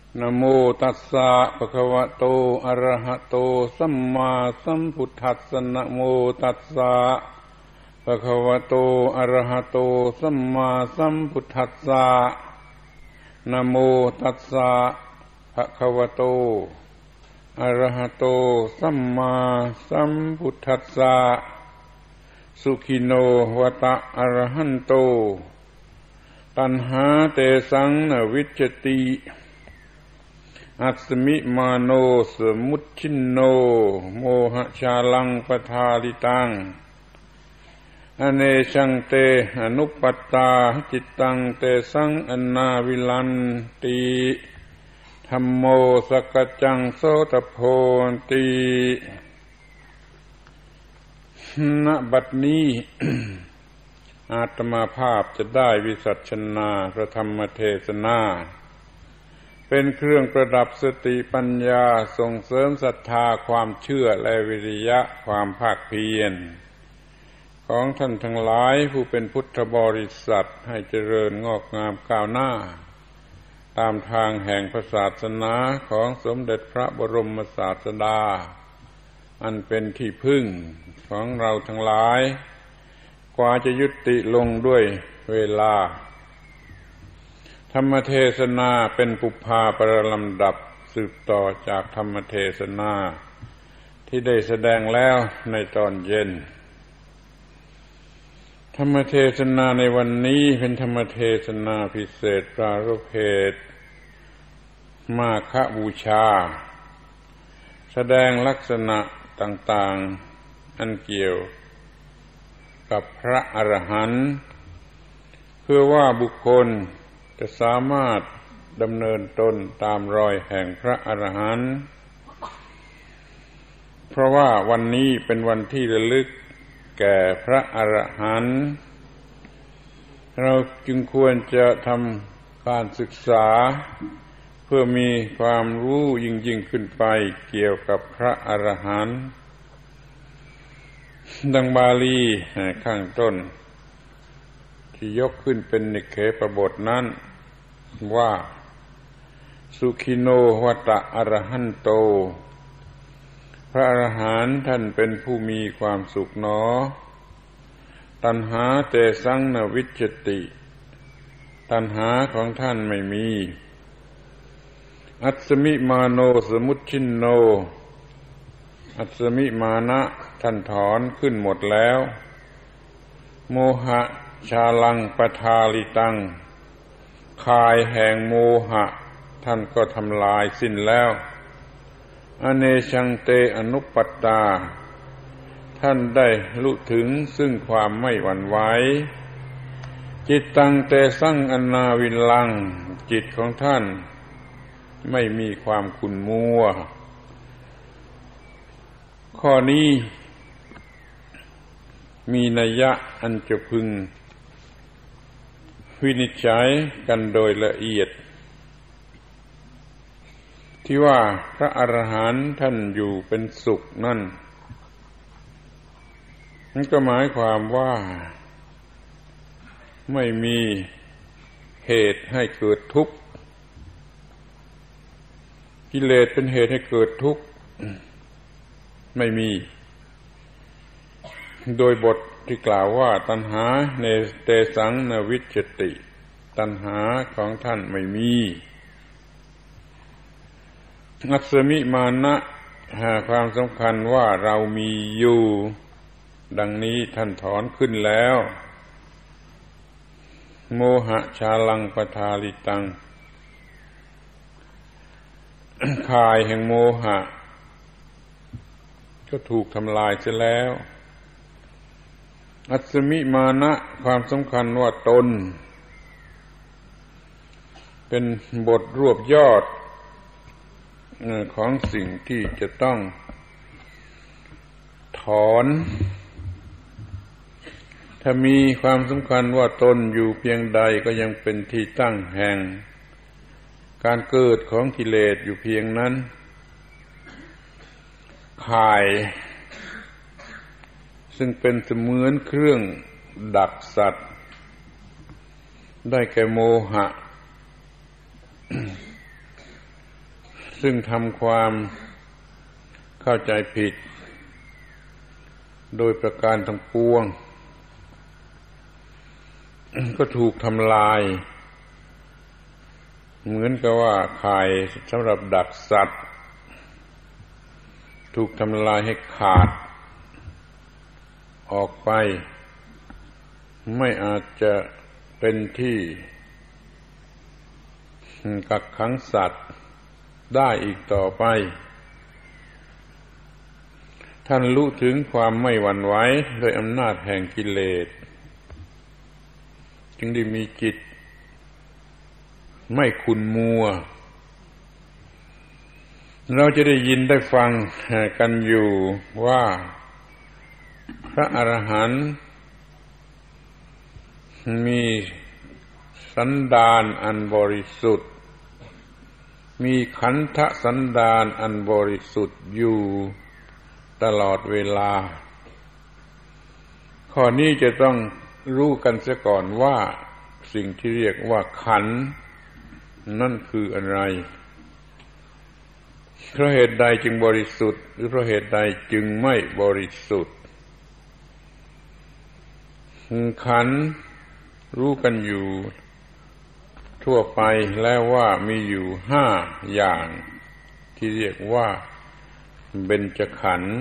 นะโมตัสสะภะคะวะโตอะระหะโตสัมมาสัมพุทธัสสะนะโมตัสสะภะคะวะโตอะระหะโตสัมมาสัมพุทธัสสะนะโมตัสสะภะคะวะโตอะระหะโตสัมมาสัมพุทธัสสะสุขิโนวตะอะระหันโตตัณหาเตสังนวิจจติอัสมิมาโนสมุจฉินโนโมหะชาลังปทาลิตังอเนชังเตอนุปปัตตาจิตตังเตสังอนาวิลันติธัมโมสกัจจังโสตโพนติณบัดนี้ อาตมาภาพจะได้วิสัชนาพระธรรมเทศนาเป็นเครื่องประดับสติปัญญาส่งเสริมศรัทธาความเชื่อและวิริยะความภาคเพียรของท่านทั้งหลายผู้เป็นพุทธบริษัทให้เจริญงอกงามก้าวหน้าตามทางแห่งพระศาสนาของสมเด็จพระบรมศาสดาอันเป็นที่พึ่งของเราทั้งหลายกว่าจะยุติลงด้วยเวลาธรรมเทศนาเป็นปุพพาประลำดับสืบต่อจากธรรมเทศนาที่ได้แสดงแล้วในตอนเย็นธรรมเทศนาในวันนี้เป็นธรรมเทศนาพิเศษปรารภเหตุมาฆบูชาแสดงลักษณะต่างๆอันเกี่ยวกับพระอรหันต์เพื่อว่าบุคคลจะสามารถดำเนินตนตามรอยแห่งพระอรหันต์เพราะว่าวันนี้เป็นวันที่ระลึกแก่พระอรหันต์เราจึงควรจะทำการศึกษาเพื่อมีความรู้ยิ่งขึ้นไปเกี่ยวกับพระอรหันต์ดังบาลีข้างต้นที่ยกขึ้นเป็นนิเคปบทนั้นว่าสุขิโนวตะอรหันโตพระอรหันต์ท่านเป็นผู้มีความสุขหนอตัณหาเตสังนวิจจติตัณหาของท่านไม่มีอัสมิมาโนสมุจฉินโนอัสมิมานะท่านถอนขึ้นหมดแล้วโมหะชาลังปทาลิตังข่ายแห่งโมหะท่านก็ทำลายสิ้นแล้วอเนชังเตอนุปปัตตาท่านได้รู้ถึงซึ่งความไม่หวั่นไหวจิตตังเตสังอนาวิลังจิตของท่านไม่มีความขุ่นมัวข้อนี้มีนัยยะอันจะพึงวินิจฉัยกันโดยละเอียดที่ว่าพระอรหันต์ท่านอยู่เป็นสุขนั่นก็หมายความว่าไม่มีเหตุให้เกิดทุกข์กิเลสเป็นเหตุให้เกิดทุกข์ไม่มีโดยบทที่กล่าวว่าตัณหาเนเตสังนวิจจติตัณหาของท่านไม่มีอัสมิมานะความสำคัญว่าเรามีอยู่ดังนี้ท่านถอนขึ้นแล้วโมหะชาลังปทาลิตังข่ายแห่งโมหะก็ถูกทำลายเสียแล้วอัสมิมานะความสำคัญว่าตนเป็นบทรวบยอดของสิ่งที่จะต้องถอนถ้ามีความสำคัญว่าตนอยู่เพียงใดก็ยังเป็นที่ตั้งแห่งการเกิดของกิเลสอยู่เพียงนั้นข่ายซึ่งเป็นเสมือนเครื่องดักสัตว์ได้แก่โมหะซึ่งทำความเข้าใจผิดโดยประการทั้งปวงก็ถูกทำลายเหมือนกับว่าข่ายสำหรับดักสัตว์ถูกทำลายให้ขาดออกไปไม่อาจจะเป็นที่กักขังสัตว์ได้อีกต่อไปท่านรู้ถึงความไม่หวั่นไหวโดยอำนาจแห่งกิเลสจึงได้มีจิตไม่ขุ่นมัวเราจะได้ยินได้ฟังกันอยู่ว่าพระอรหันต์มีสันดานอันบริสุทธิ์มีขันธสันดานอันบริสุทธิ์อยู่ตลอดเวลาข้อนี้จะต้องรู้กันเสียก่อนว่าสิ่งที่เรียกว่าขันธ์นั่นคืออะไรเพราะเหตุใดจึงบริสุทธิ์หรือเพราะเหตุใดจึงไม่บริสุทธิ์ขันธ์รู้กันอยู่ทั่วไปแล้วว่ามีอยู่5อย่างที่เรียกว่าเบญจขันธ์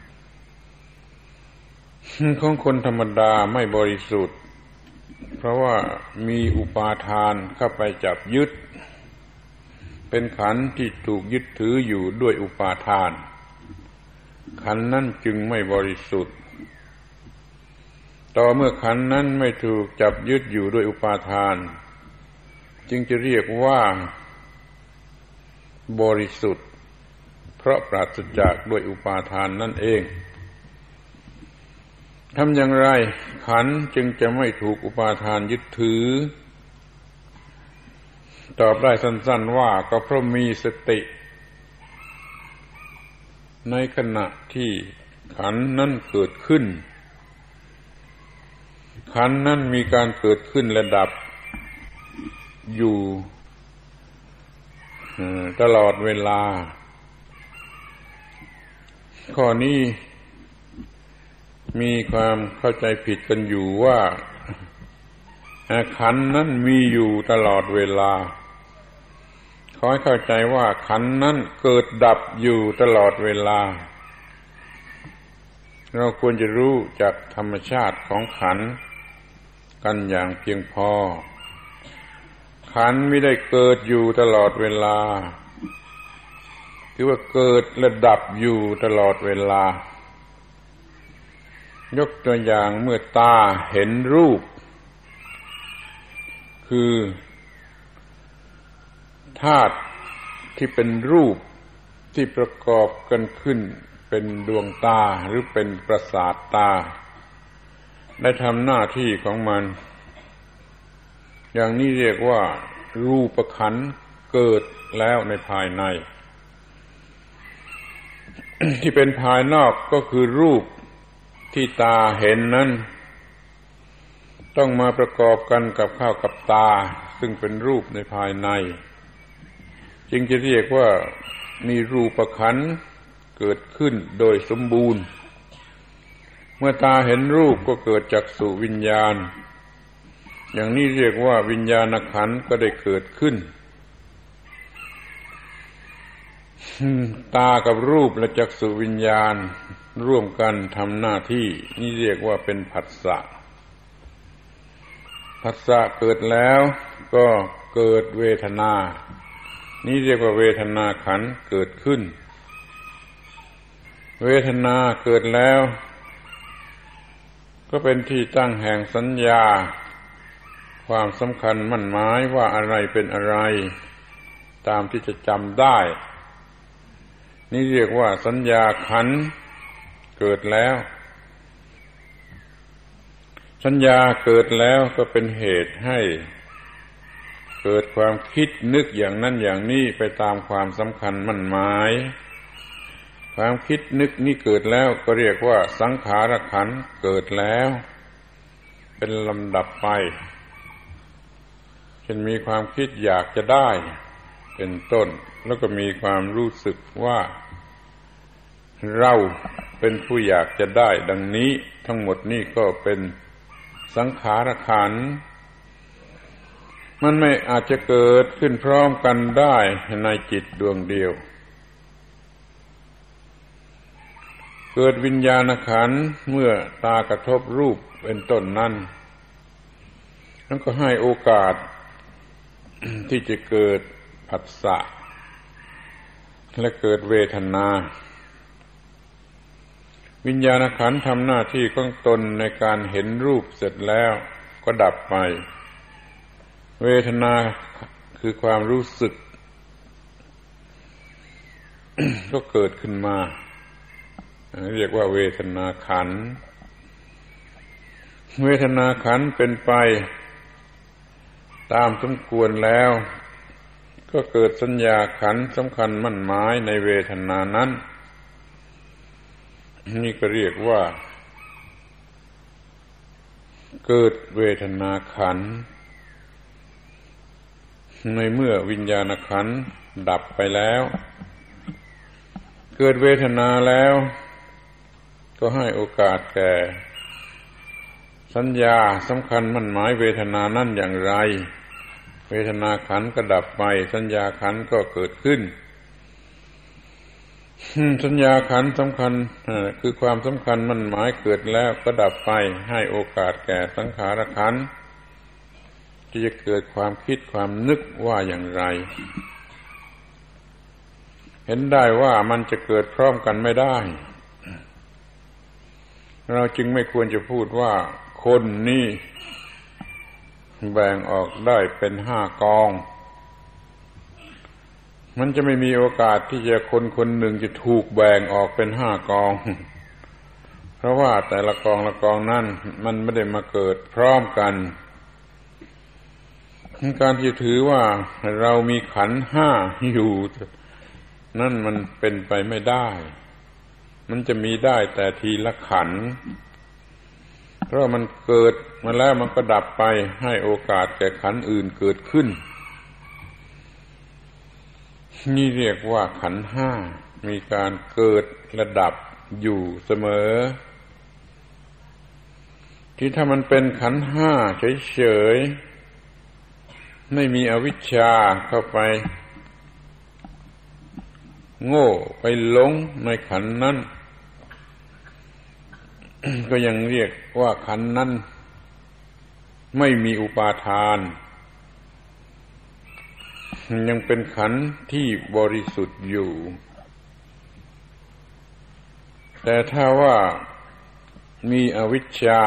ของคนธรรมดาไม่บริสุทธิ์เพราะว่ามีอุปาทานเข้าไปจับยึดเป็นขันธ์ที่ถูกยึดถืออยู่ด้วยอุปาทานขันธ์นั้นจึงไม่บริสุทธิ์ต่อเมื่อขันธ์นั้นไม่ถูกจับยึดอยู่ด้วยอุปาทานจึงจะเรียกว่าบริสุทธิ์เพราะปราศจากด้วยอุปาทานนั่นเองทำอย่างไรขันธ์จึงจะไม่ถูกอุปาทานยึดถือตอบได้สั้นๆว่าก็เพราะมีสติในขณะที่ขันธ์นั้นเกิดขึ้นขันธ์นั้นมีการเกิดขึ้นและดับอยู่ตลอดเวลาข้อนี้มีความเข้าใจผิดกันอยู่ว่าขันธ์นั้นมีอยู่ตลอดเวลาขอให้เข้าใจว่าขันธ์นั้นเกิดดับอยู่ตลอดเวลาเราควรจะรู้จักธรรมชาติของขันธ์กันอย่างเพียงพอขันธ์ไม่ได้เกิดอยู่ตลอดเวลาคือว่าเกิดและดับอยู่ตลอดเวลายกตัวอย่างเมื่อตาเห็นรูปคือธาตุที่เป็นรูปที่ประกอบกันขึ้นเป็นดวงตาหรือเป็นประสาทตาได้ทำหน้าที่ของมันอย่างนี้เรียกว่ารูปขันธ์เกิดแล้วในภายใน ที่เป็นภายนอกก็คือรูปที่ตาเห็นนั้นต้องมาประกอบกันกับข้าวกับตาซึ่งเป็นรูปในภายในจึงจะเรียกว่ามีรูปขันธ์เกิดขึ้นโดยสมบูรณ์เมื่อตาเห็นรูปก็เกิดจักษุวิญญาณอย่างนี้เรียกว่าวิญญาณขันธ์ก็ได้เกิดขึ้นตากับรูปและจักษุวิญญาณร่วมกันทำหน้าที่นี่เรียกว่าเป็นผัสสะผัสสะเกิดแล้วก็เกิดเวทนานี่เรียกว่าเวทนาขันธ์เกิดขึ้นเวทนาเกิดแล้วก็เป็นที่ตั้งแห่งสัญญาความสำคัญมั่นหมายว่าอะไรเป็นอะไรตามที่จะจำได้นี่เรียกว่าสัญญาขันธ์เกิดแล้วสัญญาเกิดแล้วก็เป็นเหตุให้เกิดความคิดนึกอย่างนั้นอย่างนี้ไปตามความสำคัญมั่นหมายความคิดนึกนี้เกิดแล้วก็เรียกว่าสังขารขันธ์เกิดแล้วเป็นลำดับไปเช่นมีความคิดอยากจะได้เป็นต้นแล้วก็มีความรู้สึกว่าเราเป็นผู้อยากจะได้ดังนี้ทั้งหมดนี่ก็เป็นสังขารขันธ์มันไม่อาจจะเกิดขึ้นพร้อมกันได้ในจิตดวงเดียวเกิดวิญญาณขันธ์เมื่อตากระทบรูปเป็นต้นนั้นนั่นก็ให้โอกาสที่จะเกิดผัสสะและเกิดเวทนาวิญญาณขันธ์ทำหน้าที่ของตนในการเห็นรูปเสร็จแล้วก็ดับไปเวทนาคือความรู้สึก ก็เกิดขึ้นมาเรียกว่าเวทนาขันธ์เวทนาขันธ์เป็นไปตามสมควรแล้วก็เกิดสัญญาขันธ์สำคัญมั่นหมายในเวทนานั้นนี่ก็เรียกว่าเกิดเวทนาขันธ์ในเมื่อวิญญาณขันธ์ดับไปแล้วเกิดเวทนาแล้วก็ให้โอกาสแก่สัญญาสำคัญมั่นหมายเวทนานั้นอย่างไรเวทนาขันธ์ก็ดับไปสัญญาขันธ์ก็เกิดขึ้นสัญญาขันธ์สำคัญคือความสำคัญมั่นหมายเกิดแล้วก็ดับไปให้โอกาสแก่สังขารขันธ์ที่จะเกิดความคิดความนึกว่าอย่างไรเห็นได้ว่ามันจะเกิดพร้อมกันไม่ได้เราจึงไม่ควรจะพูดว่าคนนี่แบ่งออกได้เป็น5 กองมันจะไม่มีโอกาสที่จะคนคนหนึ่งจะถูกแบ่งออกเป็น5 กองเพราะว่าแต่ละกองละกองนั่นมันไม่ได้มาเกิดพร้อมกันการที่ถือว่าเรามีขันธ์5อยู่นั่นมันเป็นไปไม่ได้มันจะมีได้แต่ทีละขันธ์เพราะมันเกิดมาแล้วมันก็ดับไปให้โอกาสแก่ขันธ์อื่นเกิดขึ้นนี่เรียกว่าขันธ์5มีการเกิดและดับอยู่เสมอที่ถ้ามันเป็นขันธ์5เฉยๆไม่มีอวิชชาเข้าไปโง่ไปหลงในขันธ์นั้น ก็ยังเรียกว่าขันธ์นั้นไม่มีอุปาทานยังเป็นขันธ์ที่บริสุทธิ์อยู่แต่ถ้าว่ามีอวิชชา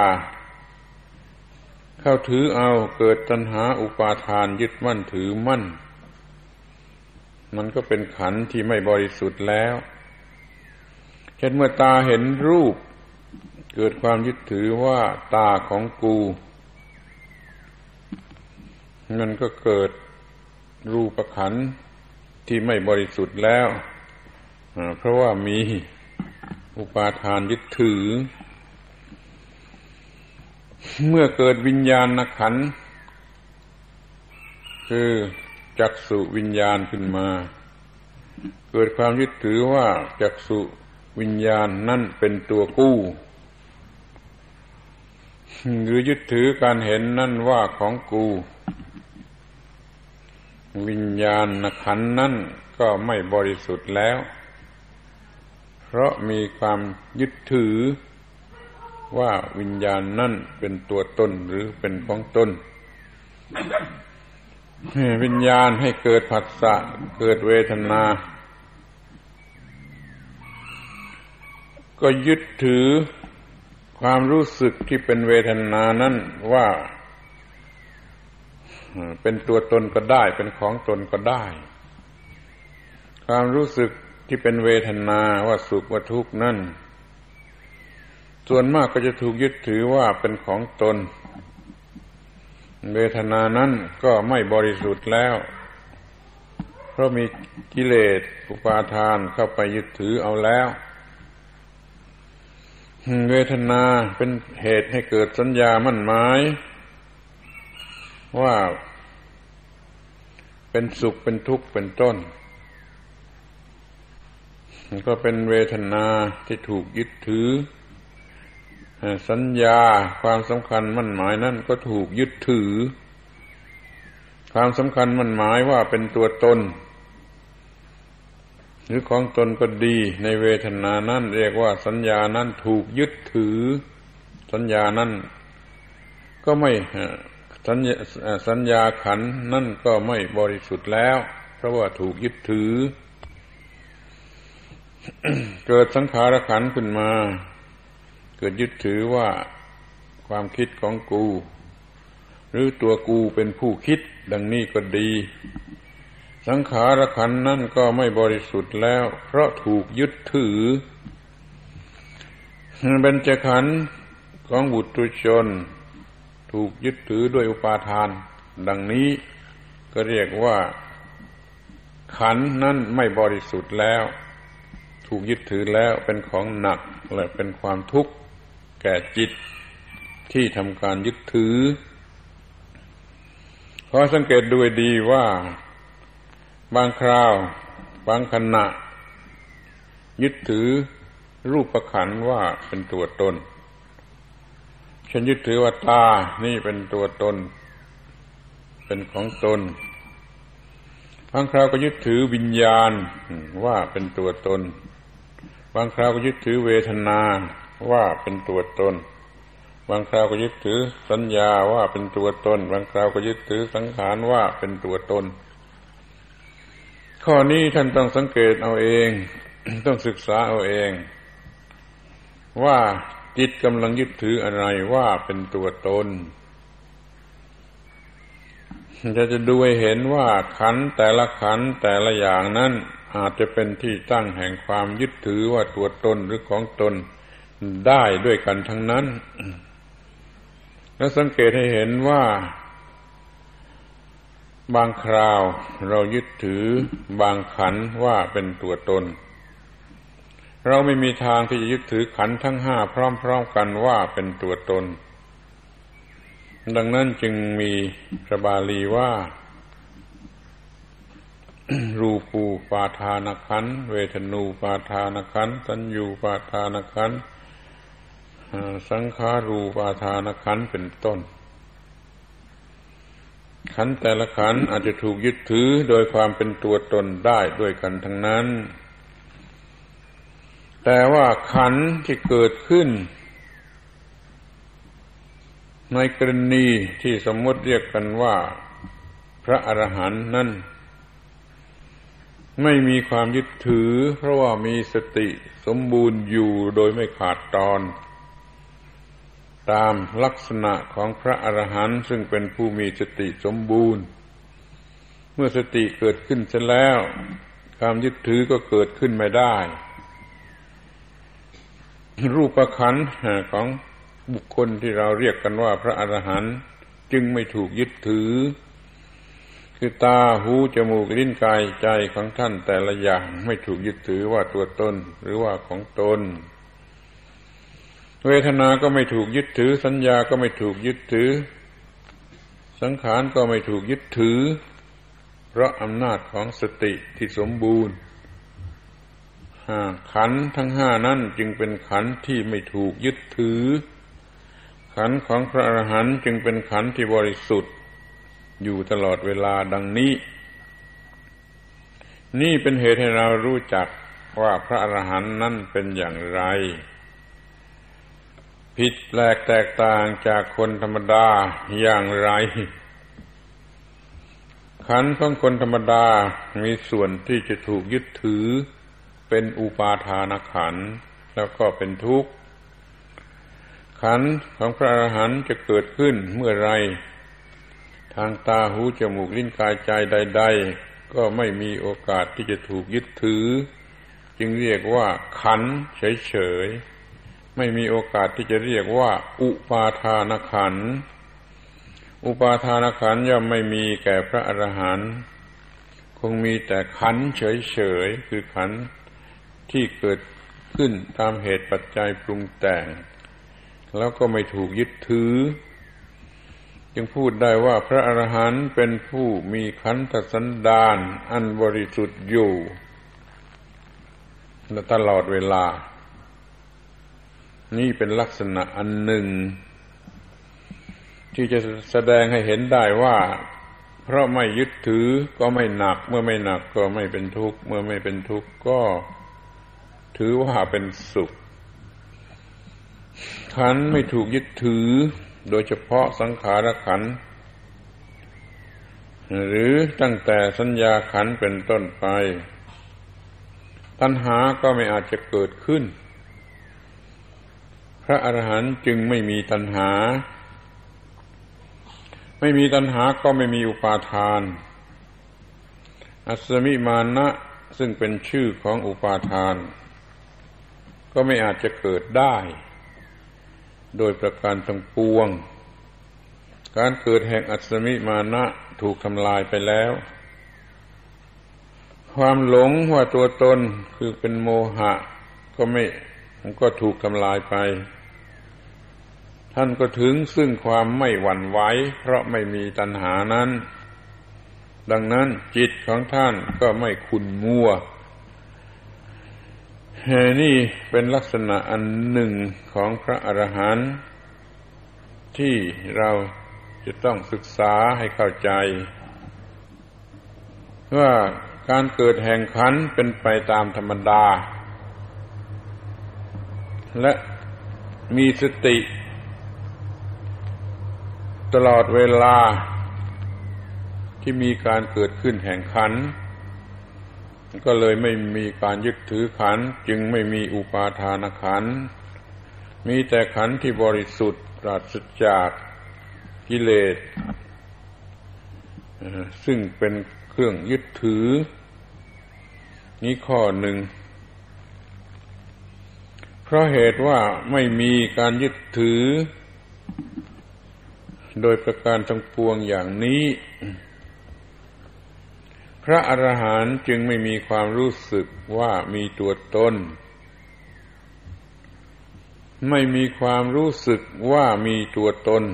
เข้าถือเอาเกิดตัณหาอุปาทานยึดมั่นถือมั่นมันก็เป็นขันธ์ที่ไม่บริสุทธิ์แล้วเช่นเมื่อตาเห็นรูปเกิดความยึดถือว่าตาของกูมันก็เกิดรูปขันธ์ที่ไม่บริสุทธิ์แล้วเพราะว่ามีอุปาทานยึดถือเมื่อเกิดวิญญาณขันธ์คือจักษุวิญญาณขึ้นมาเกิดความยึดถือว่าจักษุวิญญาณนั่นเป็นตัวกู้หรือยึดถือการเห็นนั่นว่าของกูวิญญาณขันธ์นั้นก็ไม่บริสุทธิ์แล้วเพราะมีความยึดถือว่าวิญญาณนั่นเป็นตัวตนหรือเป็นของตนวิญญาณให้เกิดผัสสะเกิดเวทนาก็ยึดถือความรู้สึกที่เป็นเวทนานั้นว่าเป็นตัวตนก็ได้เป็นของตนก็ได้ความรู้สึกที่เป็นเวทนาว่าสุขว่าทุกข์นั่นส่วนมากก็จะถูกยึดถือว่าเป็นของตนเวทนานั้นก็ไม่บริสุทธิ์แล้วเพราะมีกิเลสอุปาทานเข้าไปยึดถือเอาแล้วเวทนาเป็นเหตุให้เกิดสัญญามั่นหมายว่าเป็นสุขเป็นทุกข์เป็นต้นมันก็เป็นเวทนาที่ถูกยึดถือสัญญาความสำคัญมั่นหมายนั่นก็ถูกยึดถือความสำคัญมั่นหมายว่าเป็นตัวตนหรือของตนก็ดีในเวทนานั้นเรียกว่าสัญญานั้นถูกยึดถือสัญญานั้นก็ไม่สัญญาขันธ์นั่นก็ไม่บริสุทธิ์แล้วเพราะว่าถูกยึดถือ เกิดสังขารขันธ์ขึ้นมาเกิดยึดถือว่าความคิดของกูหรือตัวกูเป็นผู้คิดดังนี้ก็ดีสังขารขันธ์นั่นก็ไม่บริสุทธิ์แล้วเพราะถูกยึดถือเบญจขันธ์ของบุตุชนถูกยึดถือด้วยอุปาทานดังนี้ก็เรียกว่าขันธ์นั้นไม่บริสุทธิ์แล้วถูกยึดถือแล้วเป็นของหนักและเป็นความทุกข์แก่จิตที่ทำการยึดถือขอสังเกตดูดีว่าบางคราวบางขณะยึดถือรูปขันธ์ว่าเป็นตัวตนฉันยึดถือว่าตานี่เป็นตัวตนเป็นของตนบางคราวก็ยึดถือวิญญาณว่าเป็นตัวตนบางคราวก็ยึดถือเวทนาว่าเป็นตัวตนบางคราวก็ยึดถือสัญญาว่าเป็นตัวตนบางคราวก็ยึดถือสังขารว่าเป็นตัวตนข้อนี้ท่านต้องสังเกตเอาเอง ต้องศึกษาเอาเองว่าจิตกำลังยึดถืออะไรว่าเป็นตัวตนจะดูให้เห็นว่าขันธ์แต่ละขันธ์แต่ละอย่างนั้นอาจจะเป็นที่ตั้งแห่งความยึดถือว่าตัวตนหรือของตนได้ด้วยกันทั้งนั้นแล้วสังเกตให้เห็นว่าบางคราวเรายึดถือบางขันธ์ว่าเป็นตัวตนเราไม่มีทางที่จะยึดถือขันธ์ทั้งห้าพร้อมๆกันว่าเป็นตัวตนดังนั้นจึงมีพระบาลีว่า รูปูปาทานขันธ์เวทนูปาทานขันธ์สัญญูปาทานขันธ์สังขารูปาทานขันธ์เป็นต้นขันธ์แต่ละขันธ์อาจจะถูกยึดถือโดยความเป็นตัวตนได้ด้วยกันทั้งนั้นแต่ว่าขันธ์ที่เกิดขึ้นในกรณีที่สมมติเรียกกันว่าพระอรหันต์นั้นไม่มีความยึดถือเพราะว่ามีสติสมบูรณ์อยู่โดยไม่ขาดตอนตามลักษณะของพระอรหันต์ซึ่งเป็นผู้มีสติสมบูรณ์เมื่อสติเกิดขึ้นเสร็จแล้วความยึดถือก็เกิดขึ้นไม่ได้รูปขันธ์ของบุคคลที่เราเรียกกันว่าพระอรหันต์จึงไม่ถูกยึดถือคือตาหูจมูกลิ้นกายใจของท่านแต่ละอย่างไม่ถูกยึดถือว่าตัวตนหรือว่าของตนเวทนาก็ไม่ถูกยึดถือสัญญาก็ไม่ถูกยึดถือสังขารก็ไม่ถูกยึดถือเพราะอำนาจของสติที่สมบูรณ์ขันธ์ทั้งห้านั้นจึงเป็นขันธ์ที่ไม่ถูกยึดถือขันธ์ของพระอรหันต์จึงเป็นขันธ์ที่บริสุทธิ์อยู่ตลอดเวลาดังนี้นี่เป็นเหตุให้เรารู้จักว่าพระอรหันต์นั้นเป็นอย่างไรผิดแปลกแตกต่างจากคนธรรมดาอย่างไรขันธ์ของคนธรรมดามีส่วนที่จะถูกยึดถือเป็นอุปาทานขันธ์แล้วก็เป็นทุกข์ขันธ์ของพระอรหันต์จะเกิดขึ้นเมื่อไรทางตาหูจมูกลิ้นกายใจใดๆก็ไม่มีโอกาสที่จะถูกยึดถือจึงเรียกว่าขันธ์เฉยๆไม่มีโอกาสที่จะเรียกว่าอุปาทานขันธ์อุปาทานขันธ์ย่อมไม่มีแก่พระอรหันต์คงมีแต่ขันธ์เฉยๆคือขันธ์ที่เกิดขึ้นตามเหตุปัจจัยปรุงแต่งแล้วก็ไม่ถูกยึดถือจึงพูดได้ว่าพระอรหันต์เป็นผู้มีขันธสันดานอันบริสุทธิ์อยู่ตลอดเวลานี่เป็นลักษณะอันหนึ่งที่จะแสดงให้เห็นได้ว่าเพราะไม่ยึดถือก็ไม่หนักเมื่อไม่หนักก็ไม่เป็นทุกข์เมื่อไม่เป็นทุกข์ก็ถือว่าเป็นสุขขันธ์ไม่ถูกยึดถือโดยเฉพาะสังขารขันธ์หรือตั้งแต่สัญญาขันธ์เป็นต้นไปตัณหาก็ไม่อาจจะเกิดขึ้นพระอรหันต์จึงไม่มีตัณหาไม่มีตัณหาก็ไม่มีอุปาทานอัสสมิมานะซึ่งเป็นชื่อของอุปาทานก็ไม่อาจจะเกิดได้โดยประการทั้งปวงการเกิดแห่งอัสสมิมานะถูกทำลายไปแล้วความหลงว่าตัวตนคือเป็นโมหะก็ถูกทำลายไปท่านก็ถึงซึ่งความไม่หวั่นไหวเพราะไม่มีตัณหานั้นดังนั้นจิตของท่านก็ไม่ขุ่นมัวนี่เป็นลักษณะอันหนึ่งของพระอรหันต์ที่เราจะต้องศึกษาให้เข้าใจว่าการเกิดแห่งขันธ์เป็นไปตามธรรมดาและมีสติตลอดเวลาที่มีการเกิดขึ้นแห่งขันธ์ก็เลยไม่มีการยึดถือขันธ์จึงไม่มีอุปาทานขันธ์มีแต่ขันธ์ที่บริสุทธิ์ปราศจากกิเลสซึ่งเป็นเครื่องยึดถือนี้ข้อหนึ่งเพราะเหตุว่าไม่มีการยึดถือโดยประการทั้งปวงอย่างนี้พระอรหันต์จึงไม่มีความรู้สึกว่ามีตัวตนไม่มีความรู้สึกว่ามีตัวตน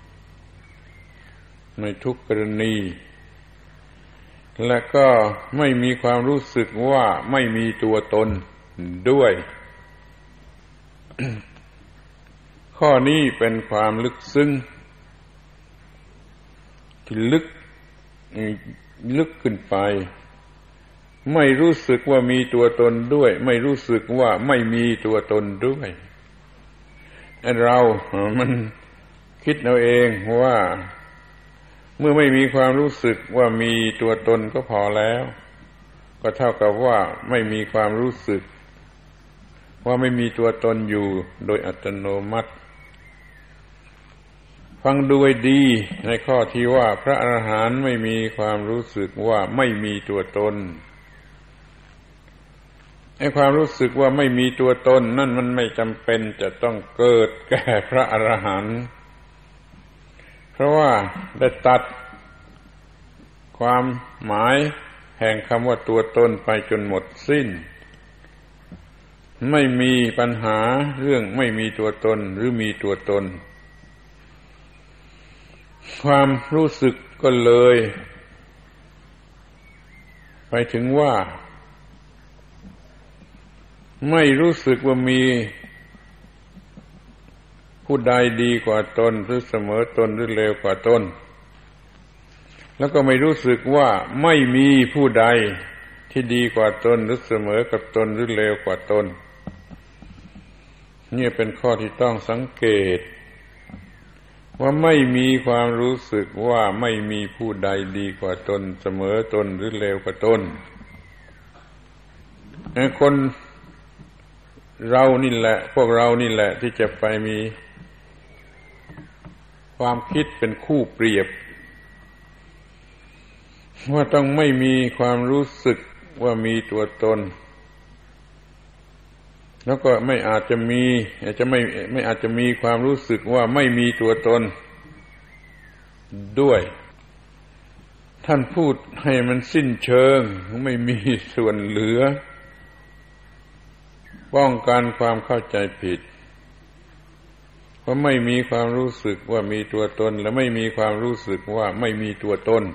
ในทุกกรณีและก็ไม่มีความรู้สึกว่าไม่มีตัวตนด้วย ข้อนี้เป็นความลึกซึ้งที่ลึกขึ้นไปไม่รู้สึกว่ามีตัวตนด้วยไม่รู้สึกว่าไม่มีตัวตนด้วยเรามันคิดเอาเองว่าเมื่อไม่มีความรู้สึกว่ามีตัวตนก็พอแล้วก็เท่ากับว่าไม่มีความรู้สึกว่าไม่มีตัวตนอยู่โดยอัตโนมัติฟังดูให้ดีในข้อที่ว่าพระอรหันต์ไม่มีความรู้สึกว่าไม่มีตัวตนไอ้ความรู้สึกว่าไม่มีตัวตนนั่นมันไม่จำเป็นจะต้องเกิดแก่พระอรหันต์เพราะว่าได้ตัดความหมายแห่งคำว่าตัวตนไปจนหมดสิ้นไม่มีปัญหาเรื่องไม่มีตัวตนหรือมีตัวตนความรู้สึกก็เลยไปถึงว่าไม่รู้สึกว่ามีผู้ใดดีกว่าตนหรือเสมอตนหรือเลวกว่าตนแล้วก็ไม่รู้สึกว่าไม่มีผู้ใดที่ดีกว่าตนหรือเสมอกับตนหรือเลวกว่าตนนี่เป็นข้อที่ต้องสังเกตว่าไม่มีความรู้สึกว่าไม่มีผู้ใดดีกว่าตนเสมอตนหรือเลวกว่าตนคนเรานี่แหละพวกเรานี่แหละที่จะไปมีความคิดเป็นคู่เปรียบว่าต้องไม่มีความรู้สึกว่ามีตัวตนแล้วก็ไม่อาจจะมีความรู้สึกว่าไม่มีตัวตนด้วยท่านพูดให้มันสิ้นเชิงไม่มีส่วนเหลือป้องกันความเข้าใจผิดเพราะไม่มีความรู้สึกว่ามีตัวตนและไม่มีความรู้สึกว่าไม่มีตัวตน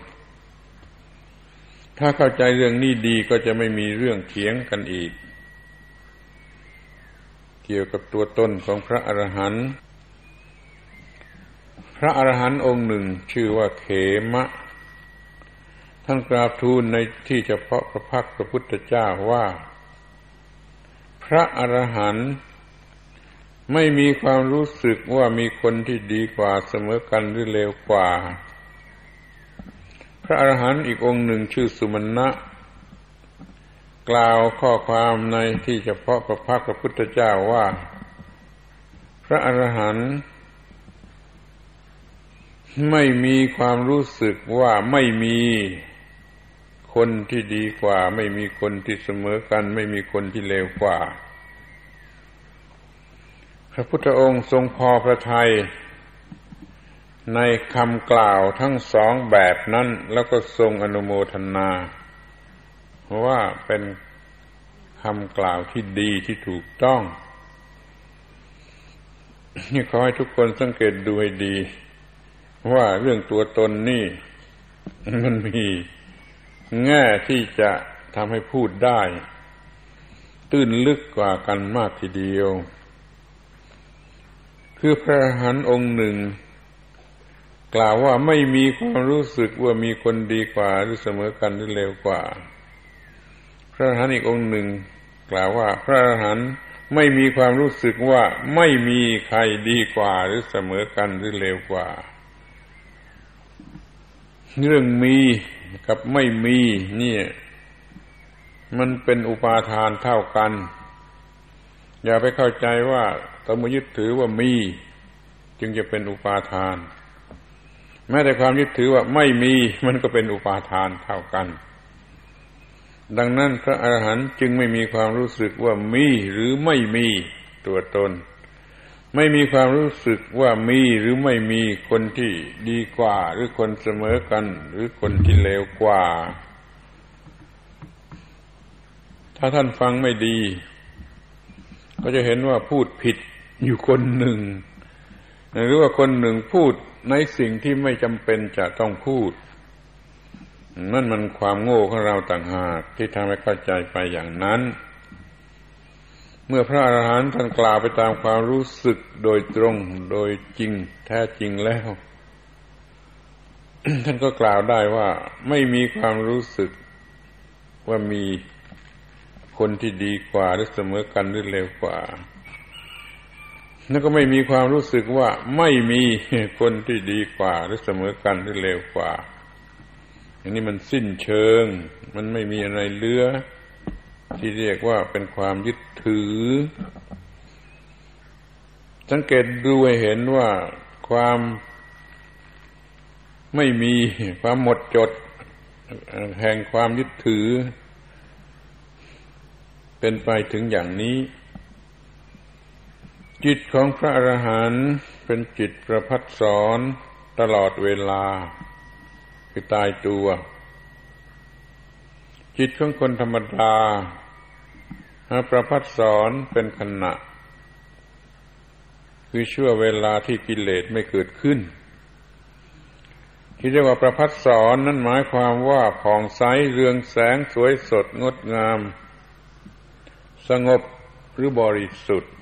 ถ้าเข้าใจเรื่องนี้ดีก็จะไม่มีเรื่องเถียงกันอีกเกี่ยวกับตัวตนของพระอรหันต์พระอรหันต์องค์หนึ่งชื่อว่าเขมะท่านกราบทูลในที่เฉพาะพระพักตร์พระพุทธเจ้าว่าพระอรหันต์ไม่มีความรู้สึกว่ามีคนที่ดีกว่าเสมอกันหรือเลวกว่าพระอรหันต์อีกองค์หนึ่งชื่อสุมาณะกล่าวข้อความในที่เฉพาะพระพักตร์พระพุทธเจ้าว่าพระอรหันต์ไม่มีความรู้สึกว่าไม่มีคนที่ดีกว่าไม่มีคนที่เสมอกันไม่มีคนที่เลวกว่าพระพุทธองค์ทรงพอพระทัยในคำกล่าวทั้งสองแบบนั้นแล้วก็ทรงอนุโมทนาว่าเป็นคำกล่าวที่ดีที่ถูกต้องนี่ขอให้ทุกคนสังเกตดูให้ดีว่าเรื่องตัวตนนี่มันมีแง่ที่จะทำให้พูดได้ตื้นลึกกว่ากันมากทีเดียวคือพระอรหันต์องค์หนึ่งกล่าวว่าไม่มีความรู้สึกว่ามีคนดีกว่าหรือเสมอกันหรือเลวกว่าพระอรหันต์อีกองค์หนึ่งกล่าวว่าพระอรหันต์ไม่มีความรู้สึกว่าไม่มีใครดีกว่าหรือเสมอกันหรือเลวกว่าเรื่องมีกับไม่มีนี่มันเป็นอุปาทานเท่ากันอย่าไปเข้าใจว่าต้องมายึดถือว่ามีจึงจะเป็นอุปาทานแม้แต่ความยึดถือว่าไม่มีมันก็เป็นอุปาทานเท่ากันดังนั้นพระอรหันต์จึงไม่มีความรู้สึกว่ามีหรือไม่มีตัวตนไม่มีความรู้สึกว่ามีหรือไม่มีคนที่ดีกว่าหรือคนเสมอกันหรือคนที่เลวกว่าถ้าท่านฟังไม่ดีก็จะเห็นว่าพูดผิดอยู่คนหนึ่งหรือว่าคนหนึ่งพูดในสิ่งที่ไม่จำเป็นจะต้องพูดนั่นมันความโง่ของเราต่างหากที่ทำให้เข้าใจไปอย่างนั้นเมื่อพระอรหันต์ท่านกล่าวไปตามความรู้สึกโดยตรงโดยจริงแท้จริงแล้ว ท่านก็กล่าวได้ว่าไม่มีความรู้สึกว่ามีคนที่ดีกว่าหรือเสมอกันหรือเลวกว่าแล้วก็ไม่มีความรู้สึกว่าไม่มีคนที่ดีกว่าหรือเสมอกันหรือเลวกว่าอย่างนี้มันสิ้นเชิงมันไม่มีอะไรเหลือที่เรียกว่าเป็นความยึดถือสังเกตดูให้เห็นว่าความไม่มีความหมดจดแห่งความยึดถือเป็นไปถึงอย่างนี้จิตของพระอรหันต์เป็นจิตประภัสสรตลอดเวลาคือตายตัวจิตของคนธรรมดาประภัสสรเป็นขณะคือชั่วเวลาที่กิเลสไม่เกิดขึ้นที่เรียกว่าประภัสสรนั้นหมายความว่าผ่องใสเรืองแสงสวยสดงดงามสงบหรือบริสุทธิ์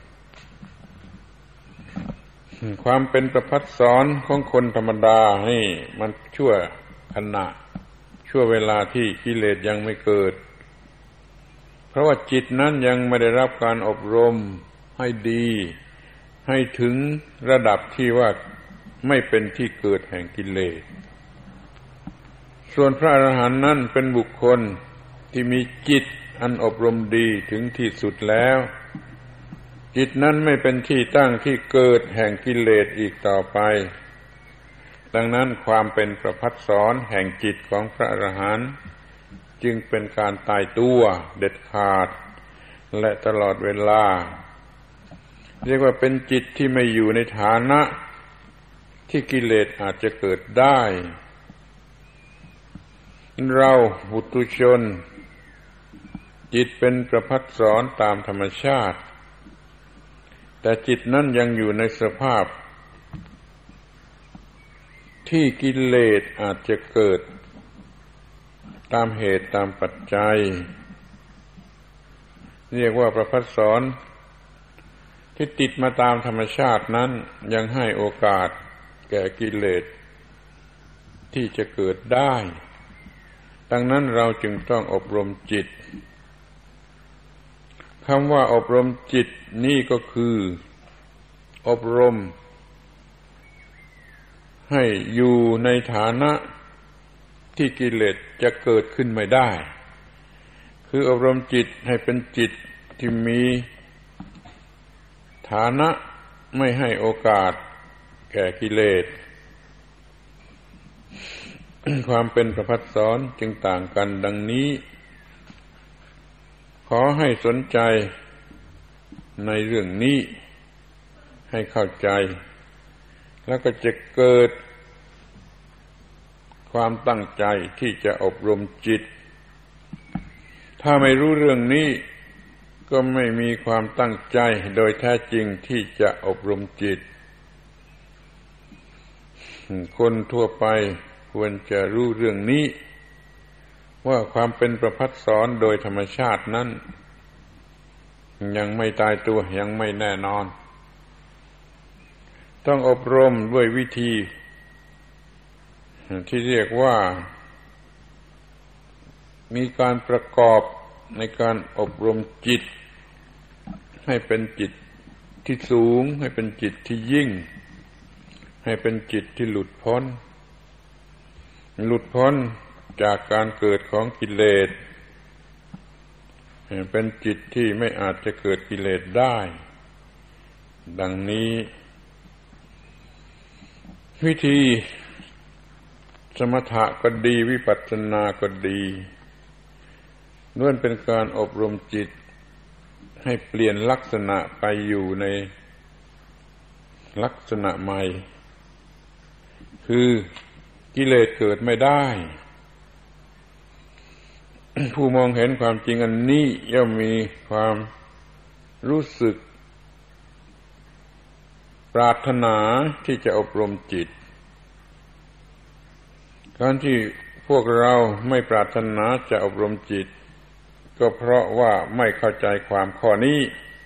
ความเป็นประภัสสรของคนธรรมดานี่มันชั่วขณะชั่วเวลาที่กิเลสยังไม่เกิดเพราะว่าจิตนั้นยังไม่ได้รับการอบรมให้ดีให้ถึงระดับที่ว่าไม่เป็นที่เกิดแห่งกิเลสส่วนพระอรหันต์นั้นเป็นบุคคลที่มีจิตอันอบรมดีถึงที่สุดแล้วจิตนั้นไม่เป็นที่ตั้งที่เกิดแห่งกิเลสอีกต่อไปดังนั้นความเป็นประภัสสรแห่งจิตของพระอรหันต์จึงเป็นการตายตัวเด็ดขาดและตลอดเวลาเรียกว่าเป็นจิตที่ไม่อยู่ในฐานะที่กิเลสอาจจะเกิดได้เราปุถุชนจิตเป็นประภัสสรตามธรรมชาติแต่จิตนั้นยังอยู่ในสภาพที่กิเลสอาจจะเกิดตามเหตุตามปัจจัยเรียกว่าประภัสสรที่ติดมาตามธรรมชาตินั้นยังให้โอกาสแก่กิเลสที่จะเกิดได้ดังนั้นเราจึงต้องอบรมจิตคำว่าอบรมจิตนี่ก็คืออบรมให้อยู่ในฐานะที่กิเลสจะเกิดขึ้นไม่ได้คืออบรมจิตให้เป็นจิตที่มีฐานะไม่ให้โอกาสแก่กิเลส ความเป็นประภัสสรจึงต่างกันดังนี้ขอให้สนใจในเรื่องนี้ให้เข้าใจแล้วก็จะเกิดความตั้งใจที่จะอบรมจิตถ้าไม่รู้เรื่องนี้ก็ไม่มีความตั้งใจโดยแท้จริงที่จะอบรมจิตคนทั่วไปควรจะรู้เรื่องนี้ว่าความเป็นประภัสสรโดยธรรมชาตินั้นยังไม่ตายตัวยังไม่แน่นอนต้องอบรมด้วยวิธีที่เรียกว่ามีการประกอบในการอบรมจิตให้เป็นจิตที่สูงให้เป็นจิตที่ยิ่งให้เป็นจิตที่หลุดพ้นจากการเกิดของกิเลสเป็นจิตที่ไม่อาจจะเกิดกิเลสได้ดังนี้วิธีสมถะก็ดีวิปัสสนาก็ดีล้วนเป็นการอบรมจิตให้เปลี่ยนลักษณะไปอยู่ในลักษณะใหม่คือกิเลสเกิดไม่ได้ ผู้มองเห็นความจริงอันนี้ย่อมมีความรู้สึกปรารถนาที่จะอบรมจิตการที่พวกเราไม่ปรารถนาจะอบรมจิตก็เพราะว่าไม่เข้าใจความข้อนี้